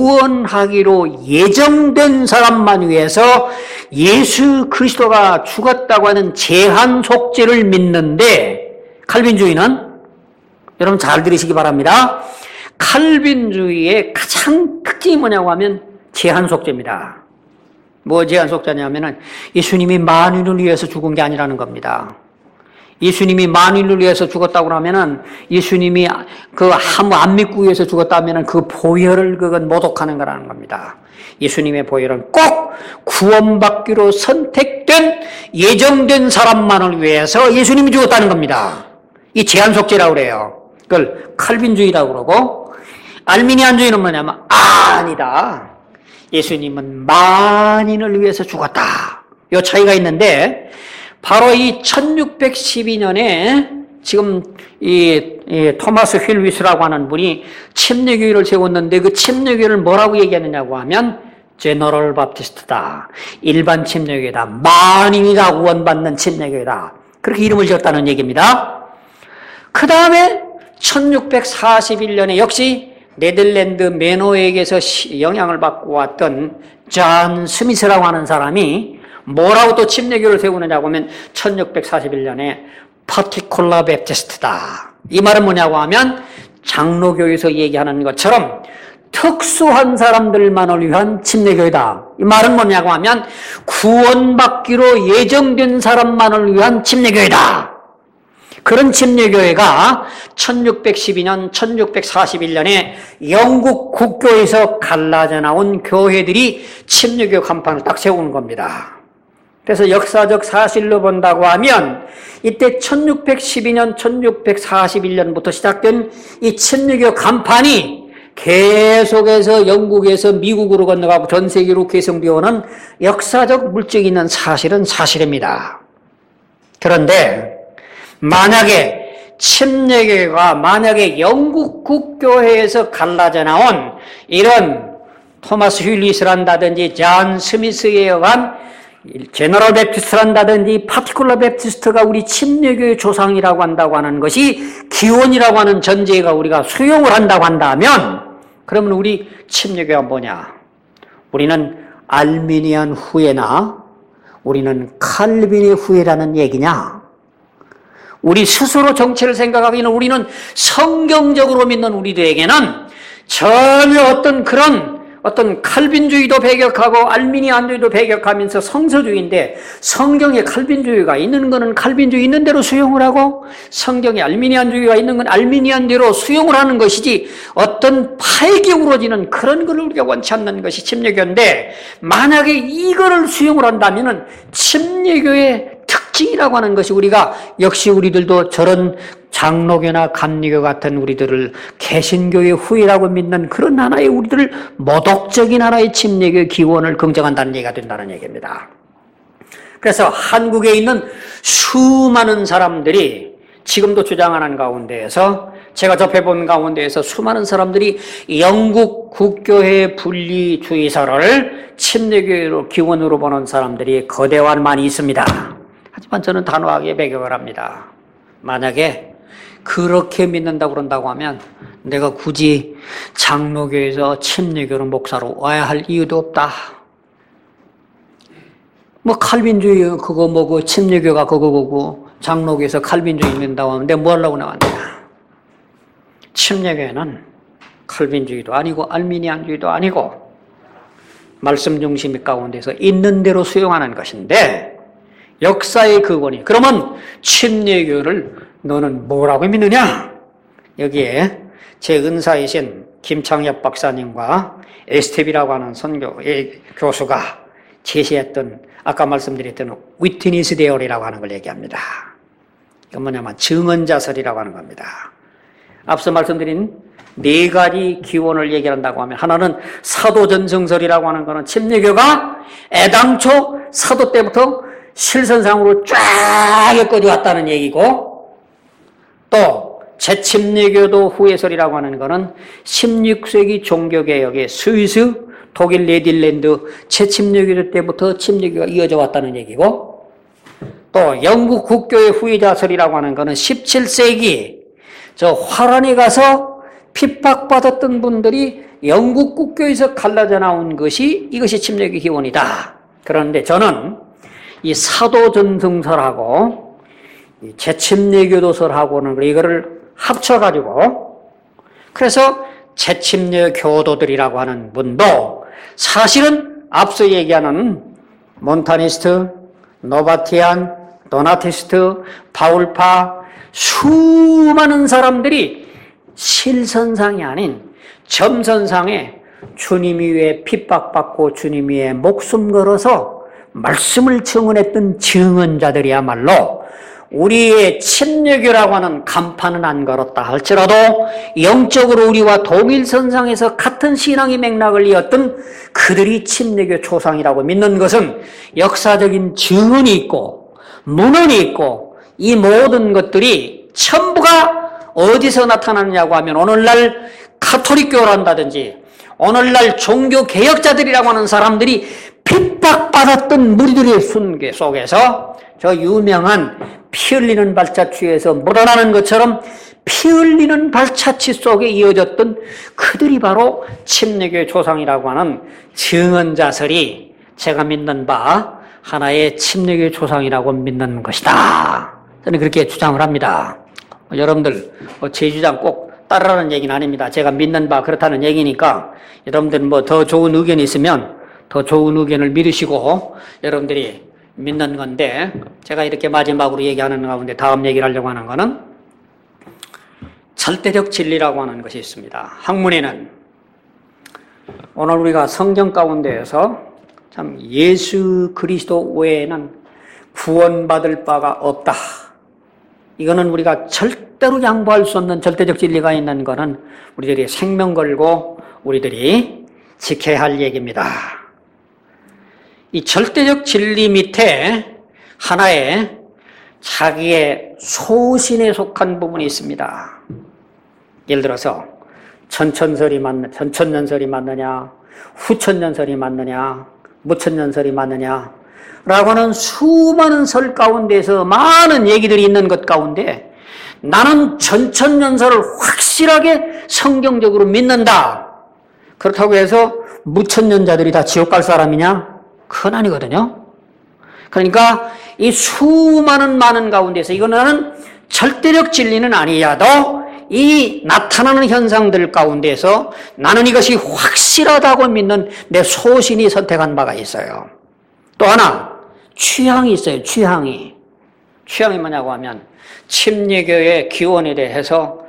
구원하기로 예정된 사람만 위해서 예수 그리스도가 죽었다고 하는 제한 속죄를 믿는데, 칼빈주의는 여러분 잘 들으시기 바랍니다. 칼빈주의의 가장 특징이 뭐냐고 하면 제한 속죄입니다. 뭐 제한 속죄냐면은 예수님이 만인을 위해서 죽은 게 아니라는 겁니다. 예수님이 만인을 위해서 죽었다고 하면은, 예수님이 그 아무 안 믿고 위해서 죽었다면은 그 보혈을 그건 모독하는 거라는 겁니다. 예수님의 보혈은 꼭 구원받기로 선택된 예정된 사람만을 위해서 예수님이 죽었다는 겁니다. 이 제한 속죄라고 그래요. 그걸 칼빈주의라고 그러고, 알미니안주의는 뭐냐면 아니다. 예수님은 만인을 위해서 죽었다. 이 차이가 있는데, 바로 이 1612년에 지금 이 토마스 휠리스라고 하는 분이 침례교회를 세웠는데, 그 침례교회를 뭐라고 얘기하느냐고 하면 제너럴 바프티스트다. 일반 침례교회다. 만인이 다 구원받는 침례교회다. 그렇게 이름을 지었다는 얘기입니다. 그 다음에 1641년에 역시 네덜란드 메노에게서 영향을 받고 왔던 존 스미스라고 하는 사람이 뭐라고 또 침례교를 세우느냐고 하면 1641년에 파티콜라 베프티스트다. 이 말은 뭐냐고 하면 장로교에서 얘기하는 것처럼 특수한 사람들만을 위한 침례교회다. 이 말은 뭐냐고 하면 구원받기로 예정된 사람만을 위한 침례교회다. 그런 침례교회가 1612년, 1641년에 영국 국교에서 갈라져 나온 교회들이 침례교 간판을 딱 세우는 겁니다. 그래서 역사적 사실로 본다고 하면 이때 1612년, 1641년부터 시작된 이 침례교 간판이 계속해서 영국에서 미국으로 건너가고 전 세계로 계승되어 오는 역사적 물증이 있는 사실은 사실입니다. 그런데 만약에 침례교가 만약에 영국 국교회에서 갈라져 나온 이런 토마스 휠리스란다든지 존 스미스에 의한 제너럴 베프티스트란다든지 파티큘러 베프티스트가 우리 침례교의 조상이라고 한다고 하는 것이 기원이라고 하는 전제가 우리가 수용을 한다고 한다면 그러면 우리 침례교가 뭐냐? 우리는 알미니안 후예나 우리는 칼빈의 후예라는 얘기냐? 우리 스스로 정체를 생각하기에는 우리는 성경적으로 믿는 우리들에게는 전혀 어떤 칼빈주의도 배격하고 알미니안주의도 배격하면서 성서주의인데 성경에 칼빈주의가 있는 거는 칼빈주의 있는 대로 수용을 하고 성경에 알미니안주의가 있는 건 알미니안대로 수용을 하는 것이지 어떤 파에게 우러지는 그런 걸 우리가 원치 않는 것이 침례교인데 만약에 이거를 수용을 한다면은 침례교의 특징이라고 하는 것이 우리가 역시 우리들도 저런 장로교나 감리교 같은 우리들을 개신교의 후예라고 믿는 그런 하나의 우리들을 모독적인 하나의 침례교의 기원을 긍정한다는 얘기가 된다는 얘기입니다. 그래서 한국에 있는 수많은 사람들이 지금도 주장하는 가운데에서 제가 접해본 가운데에서 수많은 사람들이 영국 국교회 분리주의설을 침례교의 기원으로 보는 사람들이 거대한 많이 있습니다. 하지만 저는 단호하게 배격을 합니다. 만약에 그렇게 믿는다고 그런다고 하면 내가 굳이 장로교에서 침례교로 목사로 와야 할 이유도 없다. 뭐 칼빈주의 그거 뭐고 침례교가 그거고 장로교에서 칼빈주의 믿는다고 하면 내가 뭐 하려고 나왔냐. 침례교회는 칼빈주의도 아니고 알미니안주의도 아니고 말씀 중심 가운데서 있는 대로 수용하는 것인데 역사의 근원이 그러면 침례교를 너는 뭐라고 믿느냐? 여기에 제 은사이신 김창엽 박사님과 에스텝이라고 하는 교수가 제시했던 아까 말씀드렸던 위트니스 데어리라고 하는 걸 얘기합니다. 이건 뭐냐면 증언자설이라고 하는 겁니다. 앞서 말씀드린 네 가지 기원을 얘기한다고 하면 하나는 사도전승설이라고 하는 거는 침례교가 애당초 사도 때부터 실선상으로 쫙 엮어져 왔다는 얘기고 또 재침례교도 후예설이라고 하는 것은 16세기 종교개혁의 스위스, 독일, 네덜란드 재침례교 때부터 침례교가 이어져 왔다는 얘기고 또 영국 국교의 후예자설이라고 하는 것은 17세기 저 화란에 가서 핍박받았던 분들이 영국 국교에서 갈라져 나온 것이 이것이 침례교 기원이다. 그런데 저는 이 사도전승설하고 이 재침례교도설하고는 이거를 합쳐가지고 그래서 재침례 교도들이라고 하는 분도 사실은 앞서 얘기하는 몬타니스트, 노바티안, 도나티스트, 바울파 수많은 사람들이 실선상이 아닌 점선상에 주님 위에 핍박받고 주님 위에 목숨 걸어서 말씀을 증언했던 증언자들이야말로 우리의 침례교라고 하는 간판은 안 걸었다 할지라도 영적으로 우리와 동일선상에서 같은 신앙의 맥락을 이었던 그들이 침례교 조상이라고 믿는 것은 역사적인 증언이 있고 문헌이 있고 이 모든 것들이 전부가 어디서 나타나느냐고 하면 오늘날 가톨릭교란다든지 오늘날 종교개혁자들이라고 하는 사람들이 핍박받았던 무리들의 순교 속에서 저 유명한 피 흘리는 발자취에서 묻어나는 것처럼 피 흘리는 발자취 속에 이어졌던 그들이 바로 침례교의 조상이라고 하는 증언자설이 제가 믿는 바 하나의 침례교의 조상이라고 믿는 것이다. 저는 그렇게 주장을 합니다. 여러분들 제 주장 꼭 따르라는 얘기는 아닙니다. 제가 믿는 바 그렇다는 얘기니까 여러분들 뭐 더 좋은 의견이 있으면 더 좋은 의견을 믿으시고 여러분들이 믿는 건데 제가 이렇게 마지막으로 얘기하는 가운데 다음 얘기를 하려고 하는 거는 절대적 진리라고 하는 것이 있습니다. 학문에는 오늘 우리가 성경 가운데에서 참 예수 그리스도 외에는 구원받을 바가 없다. 이거는 우리가 절대로 양보할 수 없는 절대적 진리가 있는 거는 우리들이 생명 걸고 우리들이 지켜야 할 얘기입니다. 이 절대적 진리 밑에 하나의 자기의 소신에 속한 부분이 있습니다. 예를 들어서 전천년설이 맞느냐, 후천년설이 맞느냐, 무천년설이 맞느냐 라고는 수많은 설 가운데서 많은 얘기들이 있는 것 가운데 나는 전천년설을 확실하게 성경적으로 믿는다. 그렇다고 해서 무천년자들이 다 지옥 갈 사람이냐? 그건 아니거든요. 그러니까 이 수많은 많은 가운데서 이거는 절대적 진리는 아니야도 이 나타나는 현상들 가운데서 나는 이것이 확실하다고 믿는 내 소신이 선택한 바가 있어요. 또 하나 취향이 있어요. 취향이 뭐냐고 하면 침례교의 기원에 대해서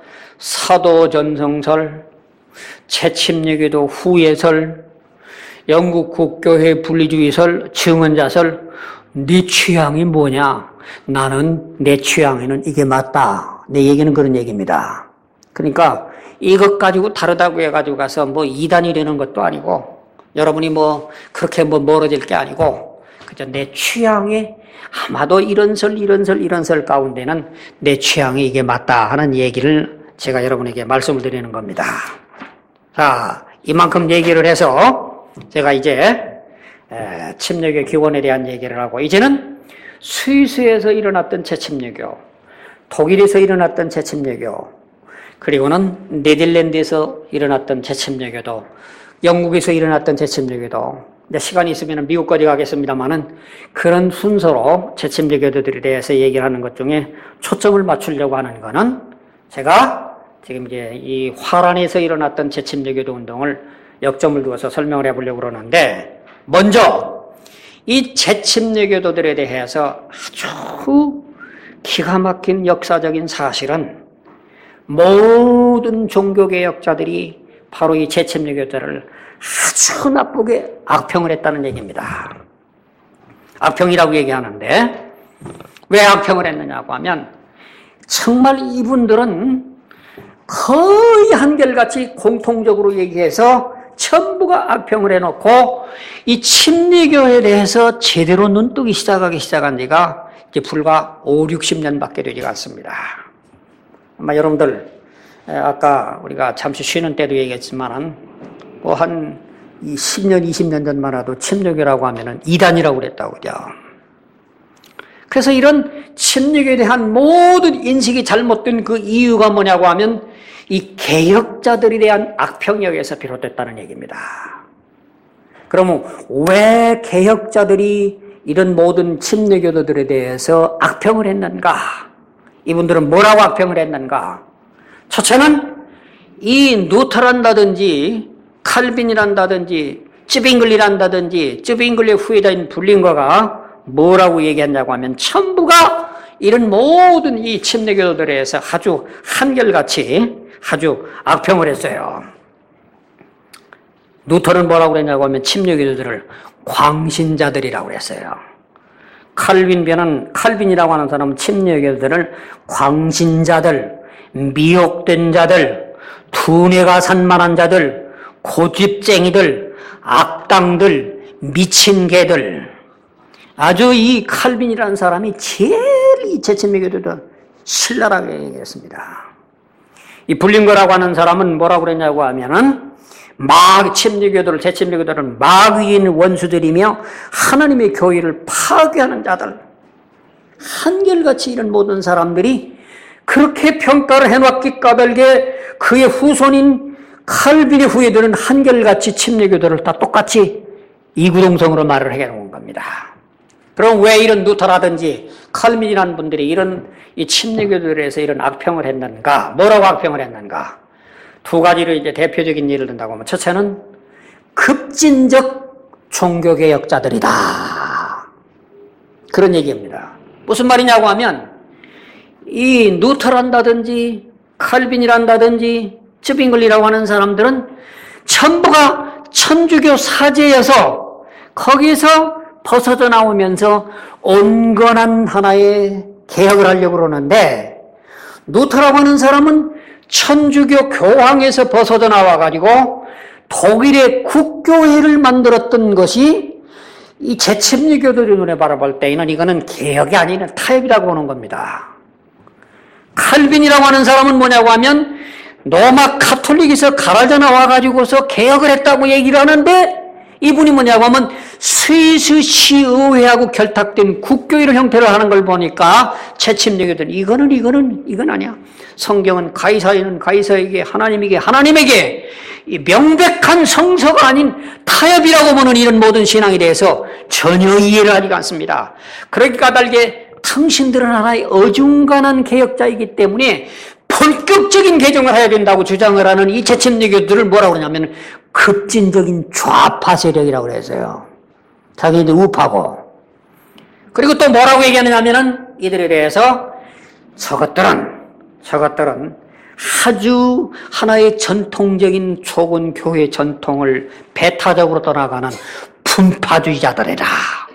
사도전성설, 재침례교도 후예설, 영국 국교회 분리주의설, 증언자설, 네 취향이 뭐냐? 나는 내 취향에는 이게 맞다. 내 얘기는 그런 얘기입니다. 그러니까 이것 가지고 다르다고 해가지고 가서 뭐 이단이 되는 것도 아니고 여러분이 뭐 그렇게 뭐 멀어질 게 아니고 그저 내 취향에 아마도 이런 설 가운데는 내 취향이 이게 맞다 하는 얘기를 제가 여러분에게 말씀을 드리는 겁니다. 자, 이만큼 얘기를 해서 제가 이제 침례교 기원에 대한 얘기를 하고 이제는 스위스에서 일어났던 재침례교, 독일에서 일어났던 재침례교, 그리고는 네덜란드에서 일어났던 재침례교도, 영국에서 일어났던 재침례교도, 시간이 있으면 미국까지 가겠습니다만은 그런 순서로 재침례교도들에 대해서 얘기를 하는 것 중에 초점을 맞추려고 하는 거는 제가 지금 이제 이 화란에서 일어났던 재침례교도 운동을 역점을 두어서 설명을 해보려고 그러는데 먼저 이 재침례교도들에 대해서 아주 기가 막힌 역사적인 사실은 모든 종교개혁자들이 바로 이 재침례교도를 아주 나쁘게 악평을 했다는 얘기입니다. 악평이라고 얘기하는데 왜 악평을 했느냐고 하면 정말 이분들은 거의 한결같이 공통적으로 얘기해서 전부가 악평을 해놓고 이 침례교에 대해서 제대로 눈뜨기 시작한 지가 이제 불과 5, 60년밖에 되지 않습니다. 아마 여러분들 아까 우리가 잠시 쉬는 때도 얘기했지만은 뭐 한 10년, 20년 전만 해도 침례교라고 하면은 이단이라고 그랬다고 그죠. 그래서 이런 침례교에 대한 모든 인식이 잘못된 그 이유가 뭐냐고 하면 이 개혁자들에 대한 악평에 의해서 비롯됐다는 얘기입니다. 그러면 왜 개혁자들이 이런 모든 침례교도들에 대해서 악평을 했는가? 이분들은 뭐라고 악평을 했는가? 첫째는 이 누터란다든지 칼빈이란다든지 쯔빙글리의 후예자인 불링거가 뭐라고 얘기했냐고 하면 전부가 이런 모든 이 침례교도들에 대해서 아주 한결같이 아주 악평을 했어요. 누터는 뭐라고 그랬냐고 하면 침례교도들을 광신자들이라고 그랬어요. 칼빈이라고 하는 사람은 침례교도들을 광신자들, 미혹된 자들, 두뇌가 산만한 자들, 고집쟁이들, 악당들, 미친 개들. 아주 이 칼빈이라는 사람이 제일 이 재침례교도들 신랄하게 얘기했습니다. 이 불린거라고 하는 사람은 뭐라고 그랬냐고 하면은 재침례교도를 마귀인 원수들이며 하나님의 교회를 파괴하는 자들. 한결같이 이런 모든 사람들이 그렇게 평가를 해놨기 까닭에 그의 후손인 칼빈의 후예들은 한결같이 침례교도를 다 똑같이 이구동성으로 말을 해놓은 겁니다. 그럼 왜 이런 누터라든지 칼빈이라는 분들이 이런 이 침례교도에 대해서 이런 악평을 했는가? 뭐라고 악평을 했는가? 두 가지로 이제 대표적인 예를 든다고 하면 첫째는 급진적 종교개혁자들이다. 그런 얘기입니다. 무슨 말이냐고 하면 이 누터란다든지 칼빈이란다든지 쯔빙글리라고 하는 사람들은 전부가 천주교 사제여서 거기서 벗어져 나오면서 온건한 하나의 개혁을 하려고 그러는데, 루터라고 하는 사람은 천주교 교황에서 벗어져 나와가지고 독일의 국교회를 만들었던 것이 이 제침리교도의 눈에 바라볼 때에는 이거는 개혁이 아닌 타협이라고 보는 겁니다. 칼빈이라고 하는 사람은 뭐냐고 하면 로마 카톨릭에서 갈아져 나와가지고서 개혁을 했다고 얘기를 하는데, 이분이 뭐냐고 하면 스위스 시의회하고 결탁된 국교회를 형태로 하는 걸 보니까 채침리교들은 이건 아니야. 성경은 가이사에는 가이사에게, 하나님에게 하나님에게, 이 명백한 성서가 아닌 타협이라고 보는 이런 모든 신앙에 대해서 전혀 이해를 하지 않습니다. 그렇게 까닭에 당신들은 하나의 어중간한 개혁자이기 때문에 본격적인 개정을 해야 된다고 주장을 하는 이 채침리교들을 뭐라고 그러냐면 급진적인 좌파 세력이라고 그랬어요. 자기들 우파고. 그리고 또 뭐라고 얘기하느냐면은 이들에 대해서 저것들은 아주 하나의 전통적인 좁은 교회 전통을 배타적으로 떠나가는 분파주의자들이라.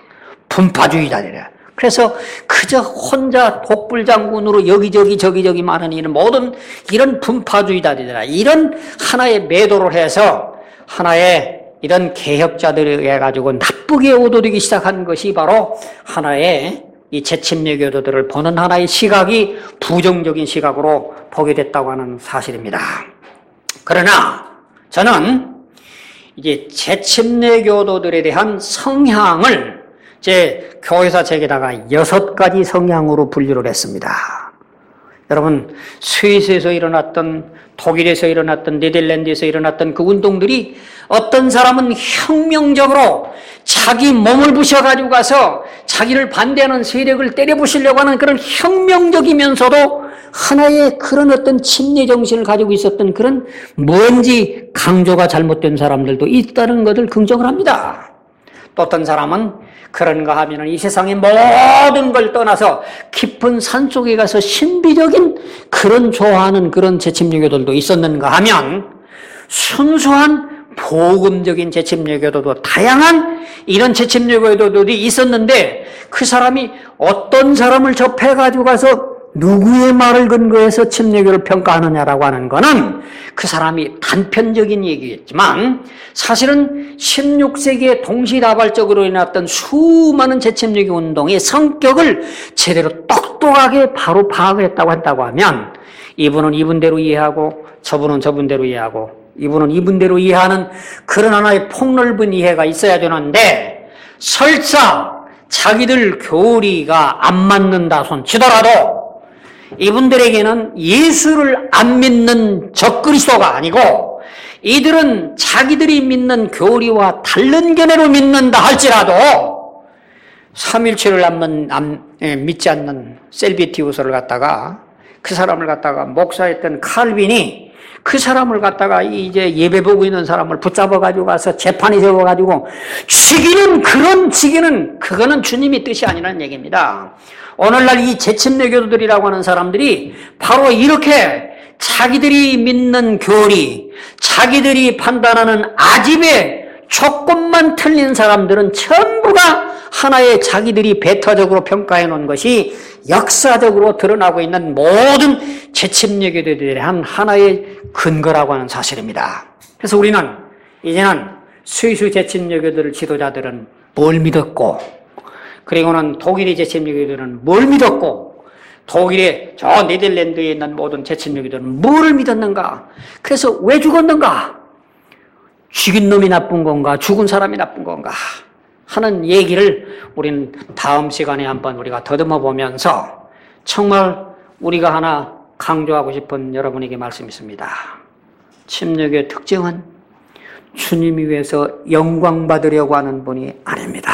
그래서 그저 혼자 독불장군으로 여기저기 많은 이런 모든 이런 분파주의자들이라. 이런 하나의 매도를 해서 하나의 이런 개혁자들에 해가지고 나쁘게 오도되기 시작한 것이 바로 하나의 이 제침례교도들을 보는 하나의 시각이 부정적인 시각으로 보게 됐다고 하는 사실입니다. 그러나 저는 이제 제침례교도들에 대한 성향을 제 교회사 책에다가 6가지 성향으로 분류를 했습니다. 여러분, 스위스에서 일어났던, 독일에서 일어났던, 네덜란드에서 일어났던 그 운동들이 어떤 사람은 혁명적으로 자기 몸을 부셔가지고 가서 자기를 반대하는 세력을 때려부시려고 하는 그런 혁명적이면서도 하나의 그런 어떤 침례 정신을 가지고 있었던 그런 뭔지 강조가 잘못된 사람들도 있다는 것을 긍정을 합니다. 또 어떤 사람은 그런가 하면은 이 세상의 모든 걸 떠나서 깊은 산속에 가서 신비적인 그런 좋아하는 그런 제침례교들도 있었는가 하면 순수한 복음적인 제침례교도도 다양한 이런 제침례교도들이 있었는데 그 사람이 어떤 사람을 접해가지고 가서 누구의 말을 근거해서 침례교를 평가하느냐라고 하는 거는 그 사람이 단편적인 얘기겠지만 사실은 16세기에 동시다발적으로 일어났던 수많은 제침례교 운동의 성격을 제대로 똑똑하게 바로 파악을 했다고 한다고 하면 이분은 이분대로 이해하고 저분은 저분대로 이해하고 이분은 이분대로 이해하는 그런 하나의 폭넓은 이해가 있어야 되는데 설사 자기들 교리가 안 맞는다 손치더라도 이분들에게는 예수를 안 믿는 적그리스도가 아니고 이들은 자기들이 믿는 교리와 다른 견해로 믿는다 할지라도 삼일체를 믿지 않는 셀비티우스를 갖다가 그 사람을 갖다가 목사했던 칼빈이 그 사람을 갖다가 이제 예배 보고 있는 사람을 붙잡아 가지고 가서 재판에 세워 가지고 죽이는 그런 죽이는 그거는 주님의 뜻이 아니라는 얘기입니다. 오늘날 이 제침례교도들이라고 하는 사람들이 바로 이렇게 자기들이 믿는 교리, 자기들이 판단하는 아집에 조금만 틀린 사람들은 전부가 하나의 자기들이 배타적으로 평가해 놓은 것이 역사적으로 드러나고 있는 모든 제침례교도들에 대한 하나의 근거라고 하는 사실입니다. 그래서 우리는 이제는 스위스 제침례교도들 지도자들은 뭘 믿었고 그리고는 독일의 제침례교도들은 뭘 믿었고 독일의 저 네덜란드에 있는 모든 제침례교도들은 뭐를 믿었는가? 그래서 왜 죽었는가? 죽인 놈이 나쁜 건가? 죽은 사람이 나쁜 건가? 하는 얘기를 우리는 다음 시간에 한번 우리가 더듬어 보면서 정말 우리가 하나 강조하고 싶은 여러분에게 말씀이 있습니다. 침례교의 특징은 주님이 위해서 영광 받으려고 하는 분이 아닙니다.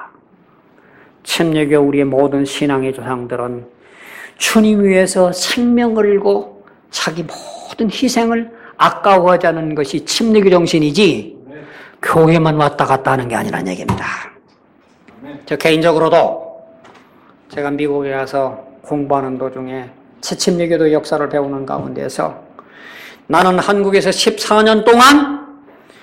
침례교 우리의 모든 신앙의 조상들은 주님 위해서 생명을 걸고 자기 모든 희생을 아까워하지 않는 것이 침례교 정신이지 교회만 왔다 갔다 하는 게 아니라는 얘기입니다. 저 개인적으로도 제가 미국에 가서 공부하는 도중에 제침례교도 역사를 배우는 가운데서 나는 한국에서 14년 동안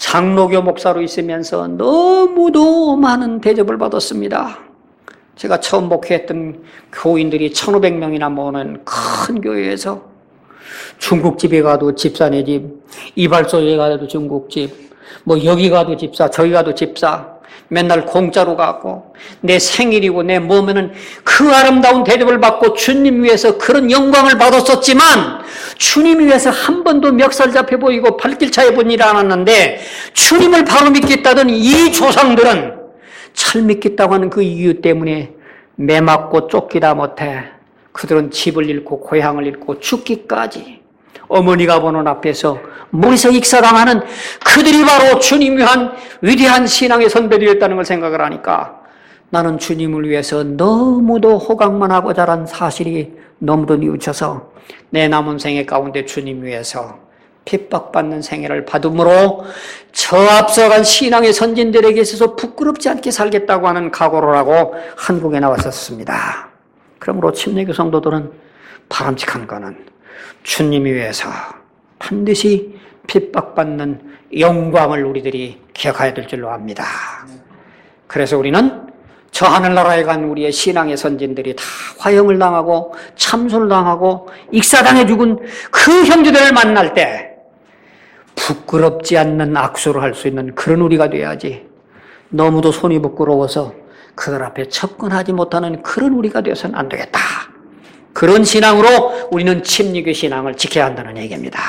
장로교 목사로 있으면서 너무도 많은 대접을 받았습니다. 제가 처음 목회했던 교인들이 1,500명이나 모는 큰 교회에서 중국집에 가도 집사네 집, 이발소에 가도 중국집, 뭐 여기 가도 집사, 저기 가도 집사, 맨날 공짜로 가고 내 생일이고 내 몸에는 그 아름다운 대접을 받고 주님 위해서 그런 영광을 받았었지만 주님 위해서 한 번도 멱살 잡혀 보이고 발길 차여 본 일이 않았는데 주님을 바로 믿겠다던 이 조상들은 잘 믿겠다고 하는 그 이유 때문에 매 맞고 쫓기다 못해 그들은 집을 잃고 고향을 잃고 죽기까지 어머니가 보는 앞에서 머리서 익사당하는 그들이 바로 주님 위한 위대한 신앙의 선배들이었다는 걸 생각을 하니까 나는 주님을 위해서 너무도 호강만 하고 자란 사실이 너무도 뉘우쳐서 내 남은 생애 가운데 주님 위해서 핍박받는 생애를 받음으로 저 앞서간 신앙의 선진들에게 있어서 부끄럽지 않게 살겠다고 하는 각오를 하고 한국에 나왔었습니다. 그러므로 침례교 성도들은 바람직한 거는 주님을 위해서 반드시 핍박받는 영광을 우리들이 기억해야 될 줄로 압니다. 그래서 우리는 저 하늘나라에 간 우리의 신앙의 선진들이 다 화형을 당하고 참소를 당하고 익사당해 죽은 그 형제들을 만날 때 부끄럽지 않는 악수를 할 수 있는 그런 우리가 돼야지 너무도 손이 부끄러워서 그들 앞에 접근하지 못하는 그런 우리가 되어서는 안 되겠다. 그런 신앙으로 우리는 침례교 신앙을 지켜야 한다는 얘기입니다.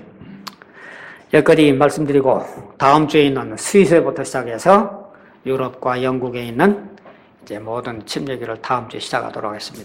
여기까지 말씀드리고 다음 주에 있는 스위스부터 시작해서 유럽과 영국에 있는 이제 모든 침례교를 다음 주에 시작하도록 하겠습니다.